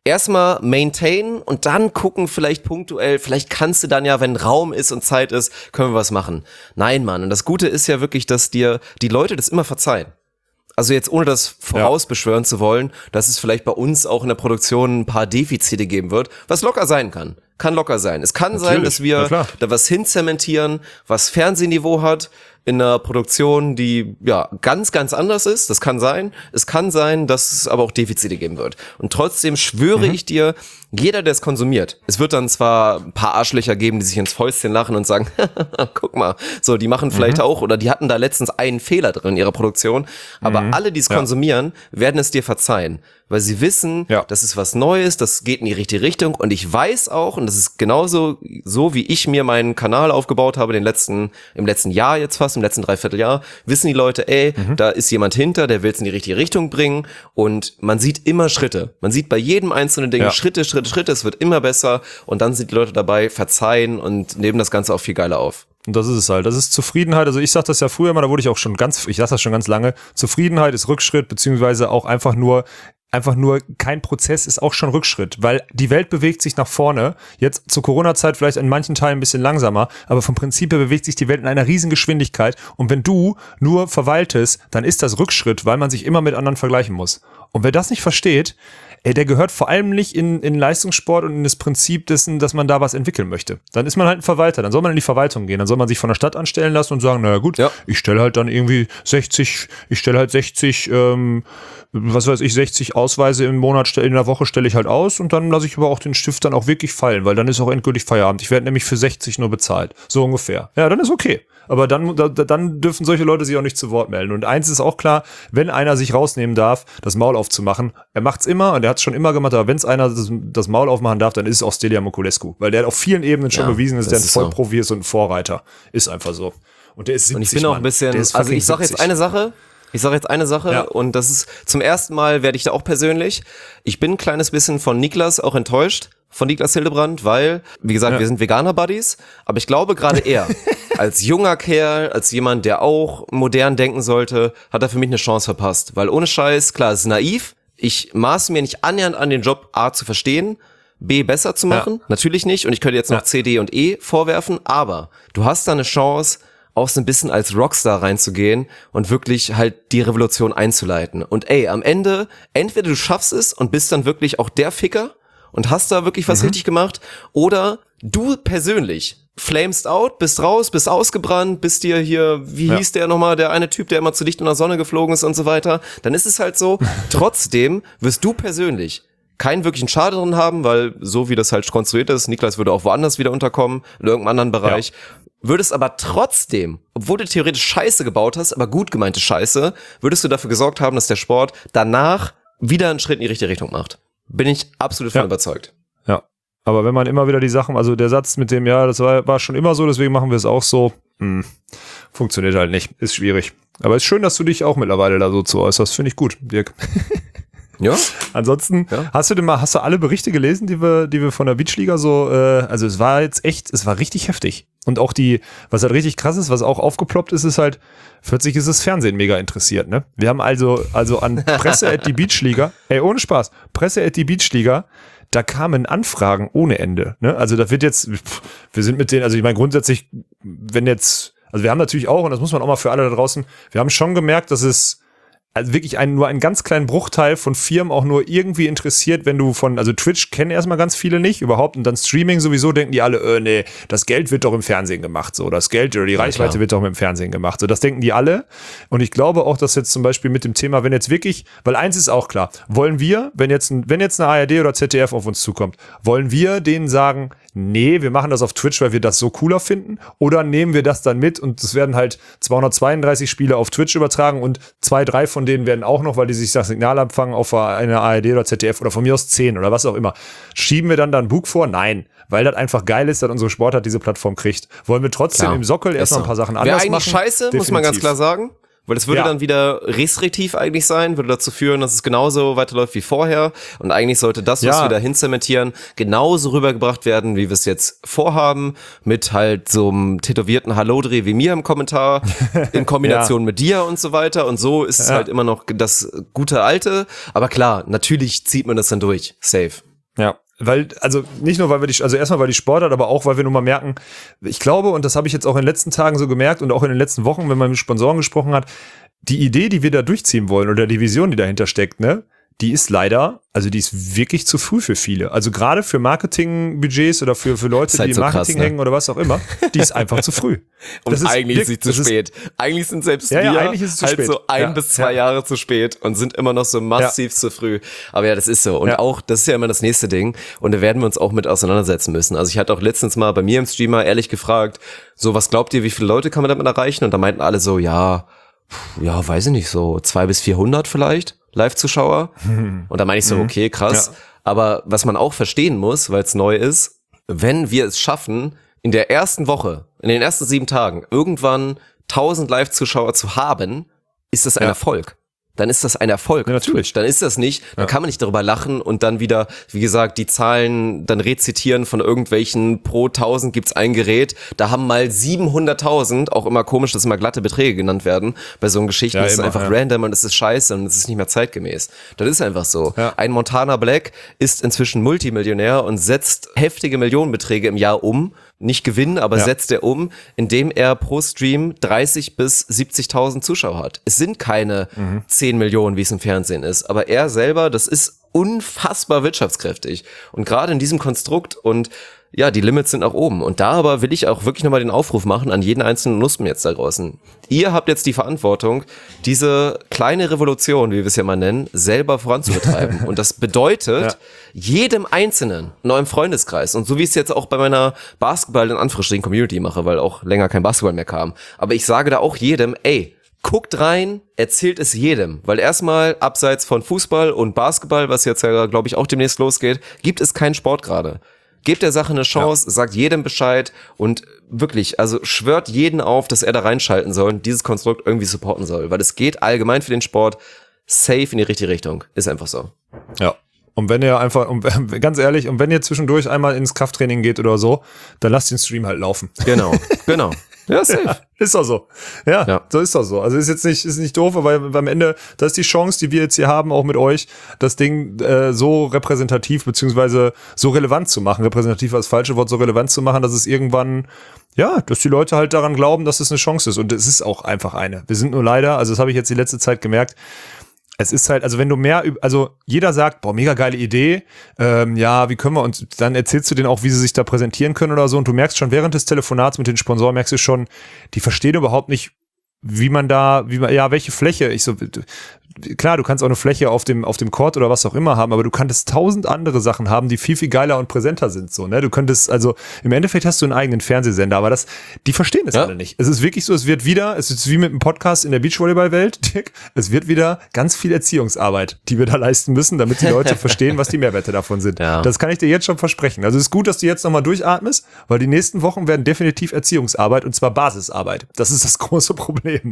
erstmal maintain und dann gucken vielleicht punktuell, vielleicht kannst du dann ja, wenn Raum ist und Zeit ist, können wir was machen. Nein, Mann, und das Gute ist ja wirklich, dass dir die Leute das immer verzeihen. Also jetzt ohne das vorausbeschwören ja. zu wollen, dass es vielleicht bei uns auch in der Produktion ein paar Defizite geben wird, was locker sein kann. Kann locker sein. Es kann Natürlich. sein, dass wir da was hinzementieren, was Fernsehniveau hat, in einer Produktion, die ja ganz, ganz anders ist. Das kann sein. Es kann sein, dass es aber auch Defizite geben wird. Und trotzdem schwöre mhm. ich dir, jeder, der es konsumiert, es wird dann zwar ein paar Arschlöcher geben, die sich ins Fäustchen lachen und sagen, guck mal, so, die machen vielleicht mhm. auch, oder die hatten da letztens einen Fehler drin in ihrer Produktion, aber mhm. alle, die es ja. konsumieren, werden es dir verzeihen, weil sie wissen, ja. das ist was Neues, das geht in die richtige Richtung und ich weiß auch, und das ist genauso so, wie ich mir meinen Kanal aufgebaut habe, den letzten, im letzten Jahr jetzt fast, im letzten Dreivierteljahr, wissen die Leute, ey, mhm. da ist jemand hinter, der will es in die richtige Richtung bringen und man sieht immer Schritte. Man sieht bei jedem einzelnen Ding ja. Schritte, Schritte, Schritte, es wird immer besser und dann sind die Leute dabei, verzeihen und nehmen das Ganze auch viel geiler auf. Und das ist es halt. Das ist Zufriedenheit. Also ich sag das ja früher immer, da wurde ich auch schon ganz, ich sag das schon ganz lange. Zufriedenheit ist Rückschritt, beziehungsweise auch einfach nur Einfach nur kein Prozess ist auch schon Rückschritt, weil die Welt bewegt sich nach vorne. Jetzt zur Corona-Zeit vielleicht in manchen Teilen ein bisschen langsamer, aber vom Prinzip her bewegt sich die Welt in einer riesen Geschwindigkeit. Und wenn du nur verweiltest, dann ist das Rückschritt, weil man sich immer mit anderen vergleichen muss. Und wer das nicht versteht, ey, der gehört vor allem nicht in, in Leistungssport und in das Prinzip dessen, dass man da was entwickeln möchte. Dann ist man halt ein Verwalter, dann soll man in die Verwaltung gehen, dann soll man sich von der Stadt anstellen lassen und sagen, naja gut, ja. ich stelle halt dann irgendwie sechzig, ich stelle halt sechzig, ähm, was weiß ich, sechzig Ausweise im Monat, in der Woche stelle ich halt aus und dann lasse ich aber auch den Stift dann auch wirklich fallen, weil dann ist auch endgültig Feierabend. Ich werde nämlich für sechzig nur bezahlt, so ungefähr. Ja, dann ist okay. Aber dann, da, dann dürfen solche Leute sich auch nicht zu Wort melden. Und eins ist auch klar, wenn einer sich rausnehmen darf, das Maul aufzumachen, er macht's immer und er hat's schon immer gemacht, aber wenn es einer das, das Maul aufmachen darf, dann ist es auch Stelian Mokulescu. Weil der auf vielen Ebenen schon ja, bewiesen ist, der ein Vollprofi ist und ein Vorreiter. Ist einfach so. Und der ist siebzig, und ich bin auch ein bisschen, also ich sag jetzt eine Sache, Ich sage jetzt eine Sache ja. und das ist, zum ersten Mal werde ich da auch persönlich, ich bin ein kleines bisschen von Niklas auch enttäuscht, von Niklas Hildebrand, weil, wie gesagt, ja. wir sind Veganer-Buddies, aber ich glaube gerade er, als junger Kerl, als jemand, der auch modern denken sollte, hat er für mich eine Chance verpasst, weil ohne Scheiß, klar, es ist naiv, ich maße mir nicht annähernd an, den Job A zu verstehen, B besser zu machen, ja. natürlich nicht, und ich könnte jetzt noch ja. C, D und E vorwerfen, aber du hast da eine Chance, auch so ein bisschen als Rockstar reinzugehen und wirklich halt die Revolution einzuleiten. Und ey, am Ende, entweder du schaffst es und bist dann wirklich auch der Ficker und hast da wirklich was mhm. richtig gemacht, oder du persönlich flamest out, bist raus, bist ausgebrannt, bist dir hier, wie ja. hieß der nochmal, der eine Typ, der immer zu Licht und der Sonne geflogen ist und so weiter. Dann ist es halt so, trotzdem wirst du persönlich keinen wirklichen Schaden drin haben, weil so wie das halt konstruiert ist, Niklas würde auch woanders wieder unterkommen, in irgendeinem anderen Bereich. Ja. Würdest aber trotzdem, obwohl du theoretisch Scheiße gebaut hast, aber gut gemeinte Scheiße, würdest du dafür gesorgt haben, dass der Sport danach wieder einen Schritt in die richtige Richtung macht. Bin ich absolut von ja. überzeugt. Ja, aber wenn man immer wieder die Sachen, also der Satz mit dem, ja, das war, war schon immer so, deswegen machen wir es auch so, mh, funktioniert halt nicht, ist schwierig. Aber es ist schön, dass du dich auch mittlerweile da so zu äußerst, finde ich gut, Dirk. Ja. Ansonsten, ja. hast du denn mal, hast du alle Berichte gelesen, die wir, die wir von der Beachliga so, äh, also es war jetzt echt, es war richtig heftig. Und auch die, was halt richtig krass ist, was auch aufgeploppt ist, ist halt, plötzlich ist das Fernsehen mega interessiert, ne? Wir haben also, also an Presse at die Beachliga, ey, ohne Spaß, Presse at die Beachliga, da kamen Anfragen ohne Ende, ne? Also da wird jetzt, pff, wir sind mit denen, also ich meine grundsätzlich, wenn jetzt, also wir haben natürlich auch, und das muss man auch mal für alle da draußen, wir haben schon gemerkt, dass es also wirklich ein, nur einen ganz kleinen Bruchteil von Firmen auch nur irgendwie interessiert, wenn du von, also Twitch kennen erstmal ganz viele nicht überhaupt und dann Streaming sowieso denken die alle, äh, nee, das Geld wird doch im Fernsehen gemacht, so, das Geld oder die ja, Reichweite klar. wird doch im Fernsehen gemacht, so, das denken die alle und ich glaube auch, dass jetzt zum Beispiel mit dem Thema, wenn jetzt wirklich, weil eins ist auch klar, wollen wir, wenn jetzt, wenn jetzt eine A R D oder Z D F auf uns zukommt, wollen wir denen sagen, nee, wir machen das auf Twitch, weil wir das so cooler finden, oder nehmen wir das dann mit und es werden halt zweihundertzweiunddreißig Spiele auf Twitch übertragen und zwei, drei von denen werden auch noch, weil die sich das Signal abfangen auf eine A R D oder Z D F oder von mir aus zehn oder was auch immer. Schieben wir dann da ein Buch vor? Nein, weil das einfach geil ist, dass unsere Sportart diese Plattform kriegt. Wollen wir trotzdem klar. im Sockel erstmal ein paar Sachen anders machen? Wäre eigentlich scheiße, Definitiv. muss man ganz klar sagen. Weil es würde ja. dann wieder restriktiv eigentlich sein, würde dazu führen, dass es genauso weiterläuft wie vorher. Und eigentlich sollte das, was ja. wir da hinzementieren, genauso rübergebracht werden, wie wir es jetzt vorhaben. Mit halt so einem tätowierten Hallodri wie mir im Kommentar, in Kombination ja. mit dir und so weiter. Und so ist es ja. halt immer noch das gute Alte. Aber klar, natürlich zieht man das dann durch. Safe. Ja, weil, also nicht nur, weil wir die, also erstmal weil die Sportart, aber auch, weil wir nun mal merken, ich glaube, und das habe ich jetzt auch in den letzten Tagen so gemerkt und auch in den letzten Wochen, wenn man mit Sponsoren gesprochen hat, die Idee, die wir da durchziehen wollen oder die Vision, die dahinter steckt, ne, die ist leider, also die ist wirklich zu früh für viele. Also gerade für Marketingbudgets oder für, für Leute, halt die im so Marketing krass, ne? hängen oder was auch immer, die ist einfach zu früh. Und Das ist eigentlich ist sie wirklich- zu das ist- spät. Eigentlich sind selbst Ja, ja, wir eigentlich ist es zu halt spät. so ein Ja, bis zwei ja. Jahre zu spät und sind immer noch so massiv zu früh. Aber ja, das ist so. Und Ja. auch, das ist ja immer das nächste Ding. Und da werden wir uns auch mit auseinandersetzen müssen. Also ich hatte auch letztens mal bei mir im Streamer ehrlich gefragt, so, was glaubt ihr, wie viele Leute kann man damit erreichen? Und da meinten alle so, ja, pff, ja, weiß ich nicht, so zwei bis vierhundert vielleicht Live-Zuschauer. Und da meine ich so, okay, krass. Ja. Aber was man auch verstehen muss, weil es neu ist, wenn wir es schaffen, in der ersten Woche, in den ersten sieben Tagen, irgendwann tausend Live-Zuschauer zu haben, ist das ein Ja. Erfolg. Dann ist das ein Erfolg. Ja, natürlich. Dann ist das nicht, dann kann man nicht darüber lachen und dann wieder, wie gesagt, die Zahlen dann rezitieren von irgendwelchen, pro tausend gibt's ein Gerät, da haben mal siebenhunderttausend, auch immer komisch, dass immer glatte Beträge genannt werden, bei so Geschichten, Ja, das ist immer, einfach ja. random und es ist scheiße und es ist nicht mehr zeitgemäß. Das ist einfach so. Ja. Ein Montana Black ist inzwischen Multimillionär und setzt heftige Millionenbeträge im Jahr um, nicht gewinnen, aber Ja. setzt er um, indem er pro Stream dreißig bis siebzigtausend Zuschauer hat. Es sind keine Mhm. zehn Millionen, wie es im Fernsehen ist, aber er selber, das ist unfassbar wirtschaftskräftig. Und gerade in diesem Konstrukt und ja, die Limits sind nach oben. Und da aber will ich auch wirklich nochmal den Aufruf machen an jeden einzelnen Nuspen jetzt da draußen. Ihr habt jetzt die Verantwortung, diese kleine Revolution, wie wir es ja mal nennen, selber voranzubetreiben. Und das bedeutet, Ja. jedem Einzelnen in eurem Freundeskreis, und so wie ich es jetzt auch bei meiner Basketball- in Anführungsstrichen Community mache, weil auch länger kein Basketball mehr kam, aber ich sage da auch jedem, ey, guckt rein, erzählt es jedem, weil erstmal abseits von Fußball und Basketball, was jetzt ja, glaube ich, auch demnächst losgeht, gibt es keinen Sport gerade. Gebt der Sache eine Chance, ja. sagt jedem Bescheid und wirklich, also schwört jeden auf, dass er da reinschalten soll und dieses Konstrukt irgendwie supporten soll, weil es geht allgemein für den Sport safe in die richtige Richtung. Ist einfach so. Ja. Und wenn ihr einfach, und ganz ehrlich, und wenn ihr zwischendurch einmal ins Krafttraining geht oder so, dann lasst den Stream halt laufen. Genau, genau. Ja, safe. Ja, ist doch so. Ja, Ja. so ist doch so. Also ist jetzt nicht, ist nicht doof, weil am Ende, das ist die Chance, die wir jetzt hier haben, auch mit euch, das Ding äh, so repräsentativ beziehungsweise so relevant zu machen. Repräsentativ als falsche Wort, so relevant zu machen, dass es irgendwann, ja, dass die Leute halt daran glauben, dass es eine Chance ist. Und es ist auch einfach eine. Wir sind nur leider, also das habe ich jetzt die letzte Zeit gemerkt, es ist halt, also wenn du mehr, üb- also jeder sagt, boah, mega geile Idee, ähm, ja, wie können wir uns, dann erzählst du denen auch, wie sie sich da präsentieren können oder so und du merkst schon während des Telefonats mit den Sponsoren, merkst du schon, die verstehen überhaupt nicht, wie man da, wie man, ja, welche Fläche, ich so, klar, du kannst auch eine Fläche auf dem, auf dem Court oder was auch immer haben, aber du könntest tausend andere Sachen haben, die viel, viel geiler und präsenter sind, so, ne, du könntest, also, im Endeffekt hast du einen eigenen Fernsehsender, aber das, die verstehen das Ja. alle nicht. Es ist wirklich so, es wird wieder, es ist wie mit einem Podcast in der Beachvolleyball-Welt, Dick, es wird wieder ganz viel Erziehungsarbeit, die wir da leisten müssen, damit die Leute verstehen, was die Mehrwerte davon sind. Ja. Das kann ich dir jetzt schon versprechen. Also es ist gut, dass du jetzt nochmal durchatmest, weil die nächsten Wochen werden definitiv Erziehungsarbeit und zwar Basisarbeit. Das ist das große Problem.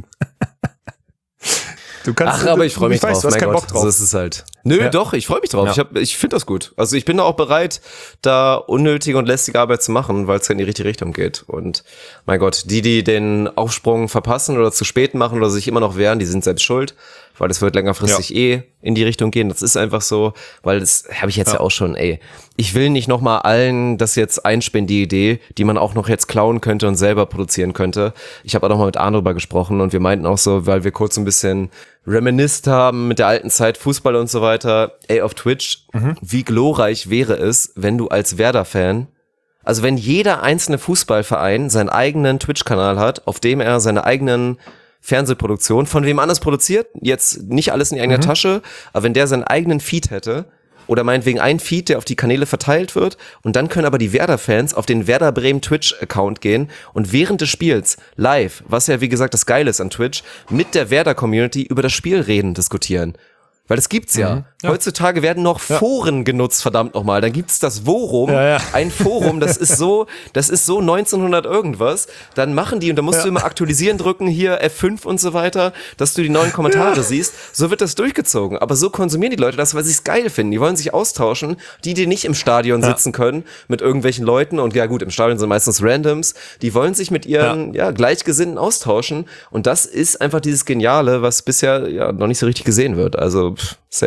Du kannst, Ach, aber ich freue mich weiß, drauf. Du hast mein keinen Gott, Bock drauf. so ist es halt. Nö, Ja. doch, ich freue mich drauf. Ja. Ich, hab- ich finde das gut. Also ich bin da auch bereit, da unnötige und lästige Arbeit zu machen, weil es ja in die richtige Richtung geht. Und mein Gott, die, die den Aufsprung verpassen oder zu spät machen oder sich immer noch wehren, die sind selbst schuld, weil es wird längerfristig Ja. eh in die Richtung gehen. Das ist einfach so, weil das habe ich jetzt ja. Ja. auch schon, ey. Ich will nicht nochmal allen das jetzt einspinnen, die Idee, die man auch noch jetzt klauen könnte und selber produzieren könnte. Ich habe auch noch mal mit Arno darüber gesprochen und wir meinten auch so, weil wir kurz ein bisschen reminisced haben mit der alten Zeit, Fußball und so weiter. Ey, auf Twitch, Mhm. wie glorreich wäre es, wenn du als Werder-Fan, also wenn jeder einzelne Fußballverein seinen eigenen Twitch-Kanal hat, auf dem er seine eigenen Fernsehproduktion, von wem anders produziert, jetzt nicht alles in die eigene Tasche, aber wenn der seinen eigenen Feed hätte, oder meinetwegen ein Feed, der auf die Kanäle verteilt wird, und dann können aber die Werder-Fans auf den Werder Bremen Twitch-Account gehen und während des Spiels live, was ja wie gesagt das Geile ist an Twitch, mit der Werder-Community über das Spiel reden, diskutieren. Weil das gibt's ja. Mhm. Ja. Heutzutage werden noch Foren genutzt, verdammt nochmal. Dann gibt's das Forum, Ja, ja. ein Forum, das ist so, das ist so neunzehnhundert irgendwas. Dann machen die, und da musst Ja. du immer aktualisieren drücken, hier F fünf und so weiter, dass du die neuen Kommentare siehst. So wird das durchgezogen. Aber so konsumieren die Leute das, weil sie es geil finden. Die wollen sich austauschen. Die, die nicht im Stadion Ja. sitzen können mit irgendwelchen Leuten, und ja gut, im Stadion sind meistens Randoms, die wollen sich mit ihren ja. Gleichgesinnten austauschen. Und das ist einfach dieses Geniale, was bisher ja noch nicht so richtig gesehen wird. Also pff, safe.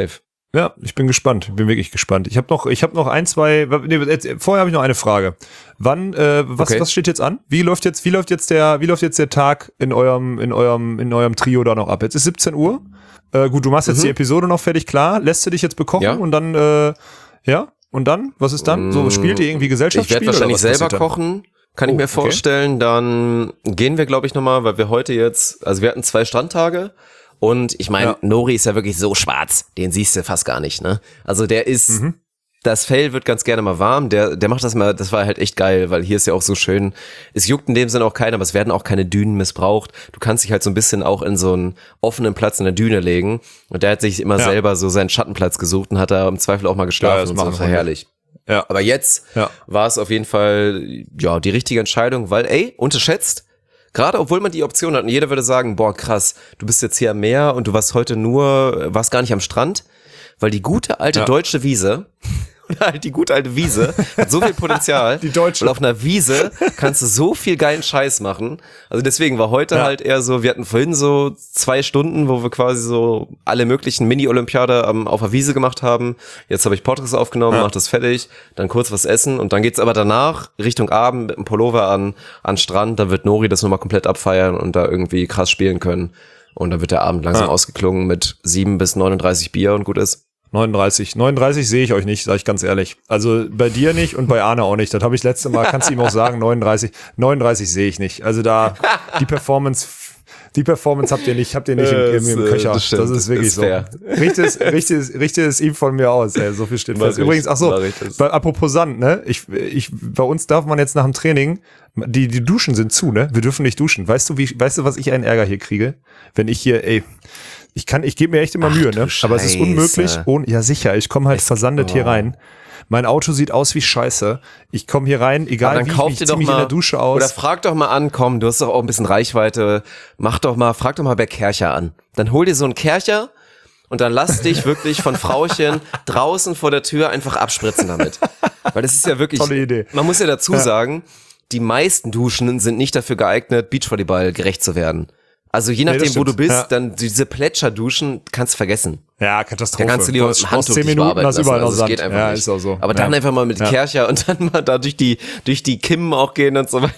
Ja, ich bin gespannt. Bin wirklich gespannt. Ich habe noch, ich habe noch ein, zwei. Nee, jetzt, vorher habe ich noch eine Frage. Wann? Äh, was, Okay. was steht jetzt an? Wie läuft jetzt? Wie läuft jetzt der? Wie läuft jetzt der Tag in eurem, in eurem, in eurem Trio da noch ab? Jetzt ist siebzehn Uhr. Äh, gut, du machst jetzt Mhm. die Episode noch fertig, klar. Lässt du dich jetzt bekochen Ja. und dann, äh, ja. Und dann? Was ist dann? So spielt ihr irgendwie Ich Gesellschaftsspiele? werde wahrscheinlich oder was selber passiert dann? kochen, kann ich Oh, mir okay. vorstellen. Dann gehen wir, glaube ich, nochmal, weil wir heute jetzt, also wir hatten zwei Strandtage und ich meine, Ja. Nori ist ja wirklich so schwarz, den siehst du fast gar nicht, ne? Also der ist, Mhm. das Fell wird ganz gerne mal warm, der, der macht das mal, das war halt echt geil, weil hier ist ja auch so schön, es juckt in dem Sinne auch keiner, aber es werden auch keine Dünen missbraucht. Du kannst dich halt so ein bisschen auch in so einen offenen Platz in der Düne legen und der hat sich immer Ja. selber so seinen Schattenplatz gesucht und hat da im Zweifel auch mal Ja, geschlafen das und so, machen das war wir. herrlich. Ja. Aber jetzt Ja. war es auf jeden Fall, ja, die richtige Entscheidung, weil, ey, unterschätzt, gerade obwohl man die Option hat und jeder würde sagen, boah, krass, du bist jetzt hier am Meer und du warst heute nur, warst gar nicht am Strand, weil die gute alte Ja. deutsche Wiese, oder halt die gute alte Wiese, hat so viel Potenzial. Die deutsche. Weil auf einer Wiese kannst du so viel geilen Scheiß machen. Also deswegen war heute Ja. halt eher so, wir hatten vorhin so zwei Stunden, wo wir quasi so alle möglichen Mini-Olympiade ähm, auf der Wiese gemacht haben. Jetzt habe ich Podcasts aufgenommen, Ja. mach das fertig, dann kurz was essen und dann geht's aber danach Richtung Abend mit einem Pullover an, an Strand. Da wird Nori das nochmal komplett abfeiern und da irgendwie krass spielen können. Und dann wird der Abend langsam Ja. ausgeklungen mit sieben bis neununddreißig Bier und gut ist. neununddreißig. neununddreißig sehe ich euch nicht, sage ich ganz ehrlich. Also bei dir nicht und bei Arne auch nicht. Das habe ich letzte Mal, kannst du ihm auch sagen, neununddreißig. neununddreißig sehe ich nicht. Also da, die Performance, die Performance habt ihr nicht, habt ihr nicht im, im, im Das, äh, Köcher. das Das, stimmt, ist wirklich ist so. fair. Richtet es, richtet es, richtet es ihm von mir aus, ey. So viel steht Mach fest. ich, Übrigens, ach so, mach ich das. bei, apropos Sand, ne? Ich, ich, bei uns darf man jetzt nach dem Training, die, die Duschen sind zu, ne? Wir dürfen nicht duschen. Weißt du, wie, weißt du, was ich einen Ärger hier kriege? Wenn ich hier, ey, ich kann, ich gebe mir echt immer Ach, Mühe, du ne? Aber es ist Scheiße. unmöglich. Ohne, ja, sicher. Ich komme halt Es- versandet oh. hier rein. Mein Auto sieht aus wie Scheiße. Ich komme hier rein, egal Aber dann wie, kauf ich dir mich, doch zieh mich mal, in der Dusche aus. oder frag doch mal an, komm, du hast doch auch ein bisschen Reichweite, mach doch mal, frag doch mal bei Kercher an. Dann hol dir so einen Kercher und dann lass dich wirklich von Frauchen draußen vor der Tür einfach abspritzen damit. Weil das ist ja wirklich, Tolle Idee. man muss ja dazu sagen, die meisten Duschen sind nicht dafür geeignet, Beachvolleyball gerecht zu werden. Also je das nachdem, wo stimmt. du bist, Ja. dann diese Plätscherduschen kannst du vergessen. Ja, Katastrophe. Da kannst du lieber Du mit dem brauchst Handtuch zehn dich Minuten, bearbeiten hast lassen. überall noch Also es Sand. geht einfach ja, nicht. ist auch so. Aber dann ja. einfach mal mit Ja. Kercher und dann mal da durch die, durch die Kimmen auch gehen und so weiter.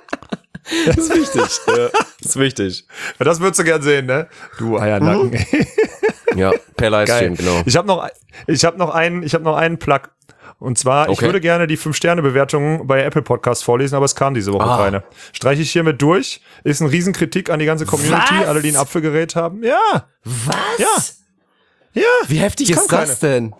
Das ist wichtig. Ja, das ist wichtig. Ja, das würdest du gern sehen, ne? Du Eiernacken. Ja, per Livestream, Geil. genau. Ich habe noch, ich habe noch einen, ich habe noch einen Plug. Und zwar, ich Okay. würde gerne die fünf Sterne Bewertungen bei Apple Podcasts vorlesen, aber es kam diese Woche Ah. keine. Streiche ich hiermit durch. Ist ein Riesenkritik an die ganze Community, Was? alle, die ein Apfelgerät haben. Ja, Was? ja. Wie heftig Ich ist kann das denn?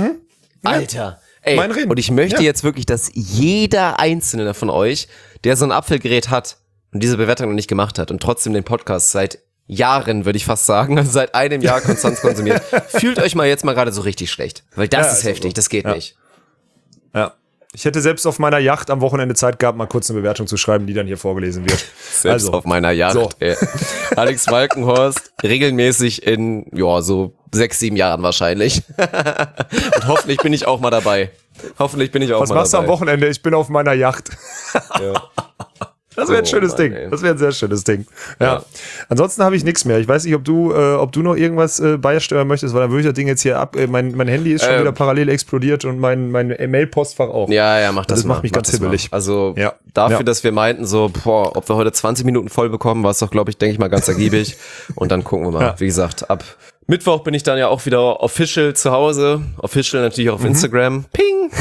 Alter. Ey, Mein Reden. und ich möchte Ja. jetzt wirklich, dass jeder Einzelne von euch, der so ein Apfelgerät hat und diese Bewertung noch nicht gemacht hat und trotzdem den Podcast seit Jahren, würde ich fast sagen, also seit einem Jahr konstant konsumiert, fühlt euch mal jetzt mal gerade so richtig schlecht. Weil das Ja, ist ist auch heftig, so. das geht Ja. nicht. Ja. Ich hätte selbst auf meiner Yacht am Wochenende Zeit gehabt, mal kurz eine Bewertung zu schreiben, die dann hier vorgelesen wird. Selbst also, auf meiner Yacht. so. Ey. Alex Walkenhorst regelmäßig in, ja, so sechs, sieben Jahren wahrscheinlich. Und hoffentlich bin ich auch mal dabei. Hoffentlich bin ich auch was mal machst du dabei. am Wochenende? Ich bin auf meiner Yacht. Ja. Das wäre ein Oh, schönes Mann, Ding. ey. Das wäre ein sehr schönes Ding. Ja. Ja. Ansonsten habe ich nichts mehr. Ich weiß nicht, ob du, äh, ob du noch irgendwas äh, beisteuern möchtest, weil dann würde ich das Ding jetzt hier ab. Äh, mein, mein Handy ist schon Ähm. wieder parallel explodiert und mein, mein Mail-Postfach auch. Ja, ja, mach das, Das mal. macht mich mach ganz das mal. hibbelig. Also Ja. dafür, Ja. dass wir meinten, so, boah, ob wir heute zwanzig Minuten voll bekommen, war es doch, glaube ich, denke ich mal, ganz ergiebig. Und dann gucken wir mal. Ja. Wie gesagt, ab Mittwoch bin ich dann ja auch wieder official zu Hause. Official natürlich auch auf Mhm. Instagram. Ping!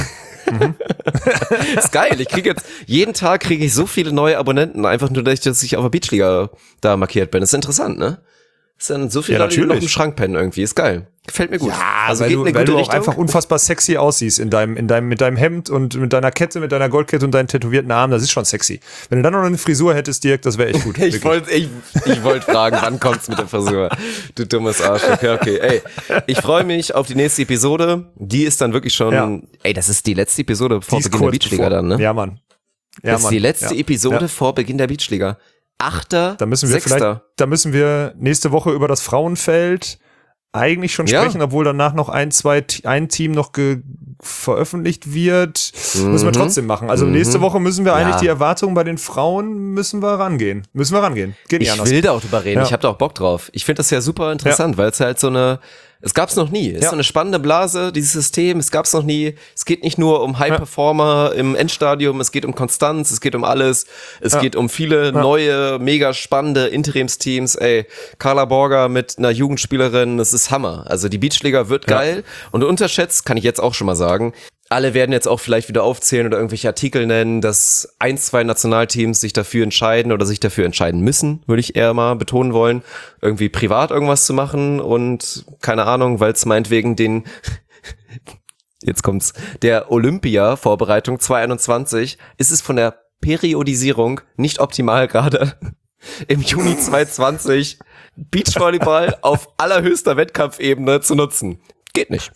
Ist geil. Ich kriege jetzt, jeden Tag kriege ich so viele neue Abonnenten, einfach nur, dass ich auf der Beachliga da markiert bin. Das ist interessant, ne? Das sind so viele Ja, Leute, die noch natürlich. im Schrank pennen irgendwie. Ist geil. Gefällt mir gut. also weil geht du, in eine weil gute du auch Richtung. einfach unfassbar sexy aussiehst in deinem, in deinem, mit deinem Hemd und mit deiner Kette, mit deiner Goldkette und deinen tätowierten Armen. Das ist schon sexy. Wenn du dann noch eine Frisur hättest, Dirk, das wäre echt gut. Ich Wirklich. wollte ich, ich wollt fragen, wann kommt's mit der Frisur? Du dummes Arschloch. Ja, okay. Ey, ich freue mich auf die nächste Episode. Die ist dann wirklich schon, Ja. ey, das ist die letzte Episode vor Die ist Beginn der kurz Beachliga bevor. dann, ne? Ja, Mann. Ja, das ist Mann. die letzte ja. Episode Ja. vor Beginn der Beachliga. Achter, Da müssen wir Sechster. vielleicht, da müssen wir nächste Woche über das Frauenfeld eigentlich schon Ja. sprechen, obwohl danach noch ein, zwei, ein Team noch ge veröffentlicht wird. Müssen wir trotzdem machen. Also Mhm. nächste Woche müssen wir Ja. eigentlich die Erwartungen bei den Frauen müssen wir rangehen. Müssen wir rangehen. Geht nicht Ich anders. will da auch drüber reden. Ja. Ich habe da auch Bock drauf. Ich finde das ja super interessant, weil es halt so eine, Es gab's noch nie. Es ist Ja. so eine spannende Blase, dieses System. Es gab's noch nie. Es geht nicht nur um High-Performer im Endstadium. Es geht um Konstanz. Es geht um alles. Es Ja. geht um viele neue, mega spannende Interimsteams. Ey, Carla Borger mit einer Jugendspielerin. Das ist Hammer. Also die Beachliga wird Ja. geil. Und unterschätzt, kann ich jetzt auch schon mal sagen, alle werden jetzt auch vielleicht wieder aufzählen oder irgendwelche Artikel nennen, dass ein, zwei Nationalteams sich dafür entscheiden oder sich dafür entscheiden müssen, würde ich eher mal betonen wollen, irgendwie privat irgendwas zu machen und keine Ahnung, weil es meinetwegen den, jetzt kommt's, der Olympia-Vorbereitung zwanzig einundzwanzig ist es von der Periodisierung nicht optimal gerade im Juni zwanzig zwanzig Beachvolleyball auf allerhöchster Wettkampfebene zu nutzen. Geht nicht.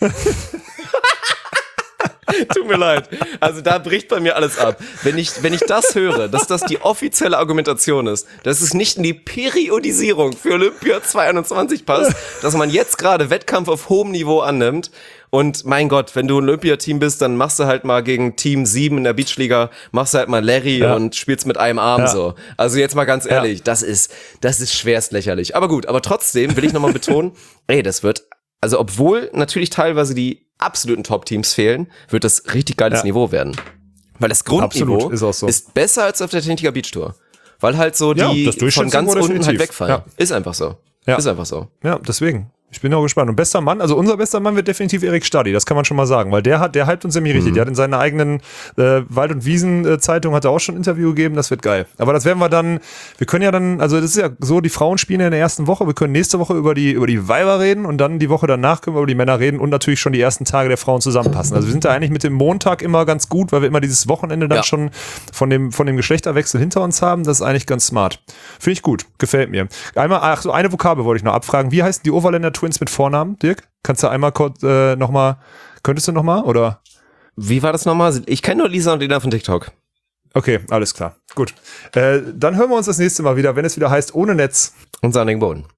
Tut mir leid. Also da bricht bei mir alles ab. Wenn ich, wenn ich das höre, dass das die offizielle Argumentation ist, dass es nicht in die Periodisierung für Olympia zwanzig einundzwanzig passt, dass man jetzt gerade Wettkampf auf hohem Niveau annimmt und mein Gott, wenn du ein Olympiateam bist, dann machst du halt mal gegen Team sieben in der Beachliga, machst du halt mal Larry Ja. und spielst mit einem Arm Ja. so. Also jetzt mal ganz ehrlich, ja. das ist, das ist schwerst lächerlich. Aber gut, aber trotzdem will ich nochmal betonen, ey, das wird, also obwohl natürlich teilweise die absoluten Top-Teams fehlen, wird das richtig geiles Ja. Niveau werden. Weil das Grundniveau Absolut, ist auch so. ist besser als auf der Techniker Beach Tour. Weil halt so Ja, die das von ganz Durchschnittsniveau unten halt definitiv. wegfallen. Ja. Ist einfach so. Ja. Ist einfach so. Ja, deswegen. Ich bin auch gespannt. Und bester Mann, also unser bester Mann wird definitiv Erik Stadi, das kann man schon mal sagen, weil der hat, der hypt uns nämlich richtig. Der hat in seiner eigenen äh, Wald- und Wiesen-Zeitung hat er auch schon ein Interview gegeben, das wird geil. Aber das werden wir dann, wir können ja dann, also das ist ja so, die Frauen spielen ja in der ersten Woche, wir können nächste Woche über die, über die Weiber reden und dann die Woche danach können wir über die Männer reden und natürlich schon die ersten Tage der Frauen zusammenpassen. Also wir sind da eigentlich mit dem Montag immer ganz gut, weil wir immer dieses Wochenende dann Ja. schon von dem, von dem Geschlechterwechsel hinter uns haben. Das ist eigentlich ganz smart. Finde ich gut, gefällt mir. Einmal, ach so, eine Vokabel wollte ich noch abfragen. Wie heißen die Overländer Twins mit Vornamen? Dirk, kannst du einmal kurz äh, nochmal, könntest du nochmal, oder? Wie war das nochmal? Ich kenne nur Lisa und Lena von TikTok. Okay, alles klar, gut. Äh, dann hören wir uns das nächste Mal wieder, wenn es wieder heißt, ohne Netz. Und sandigen Boden.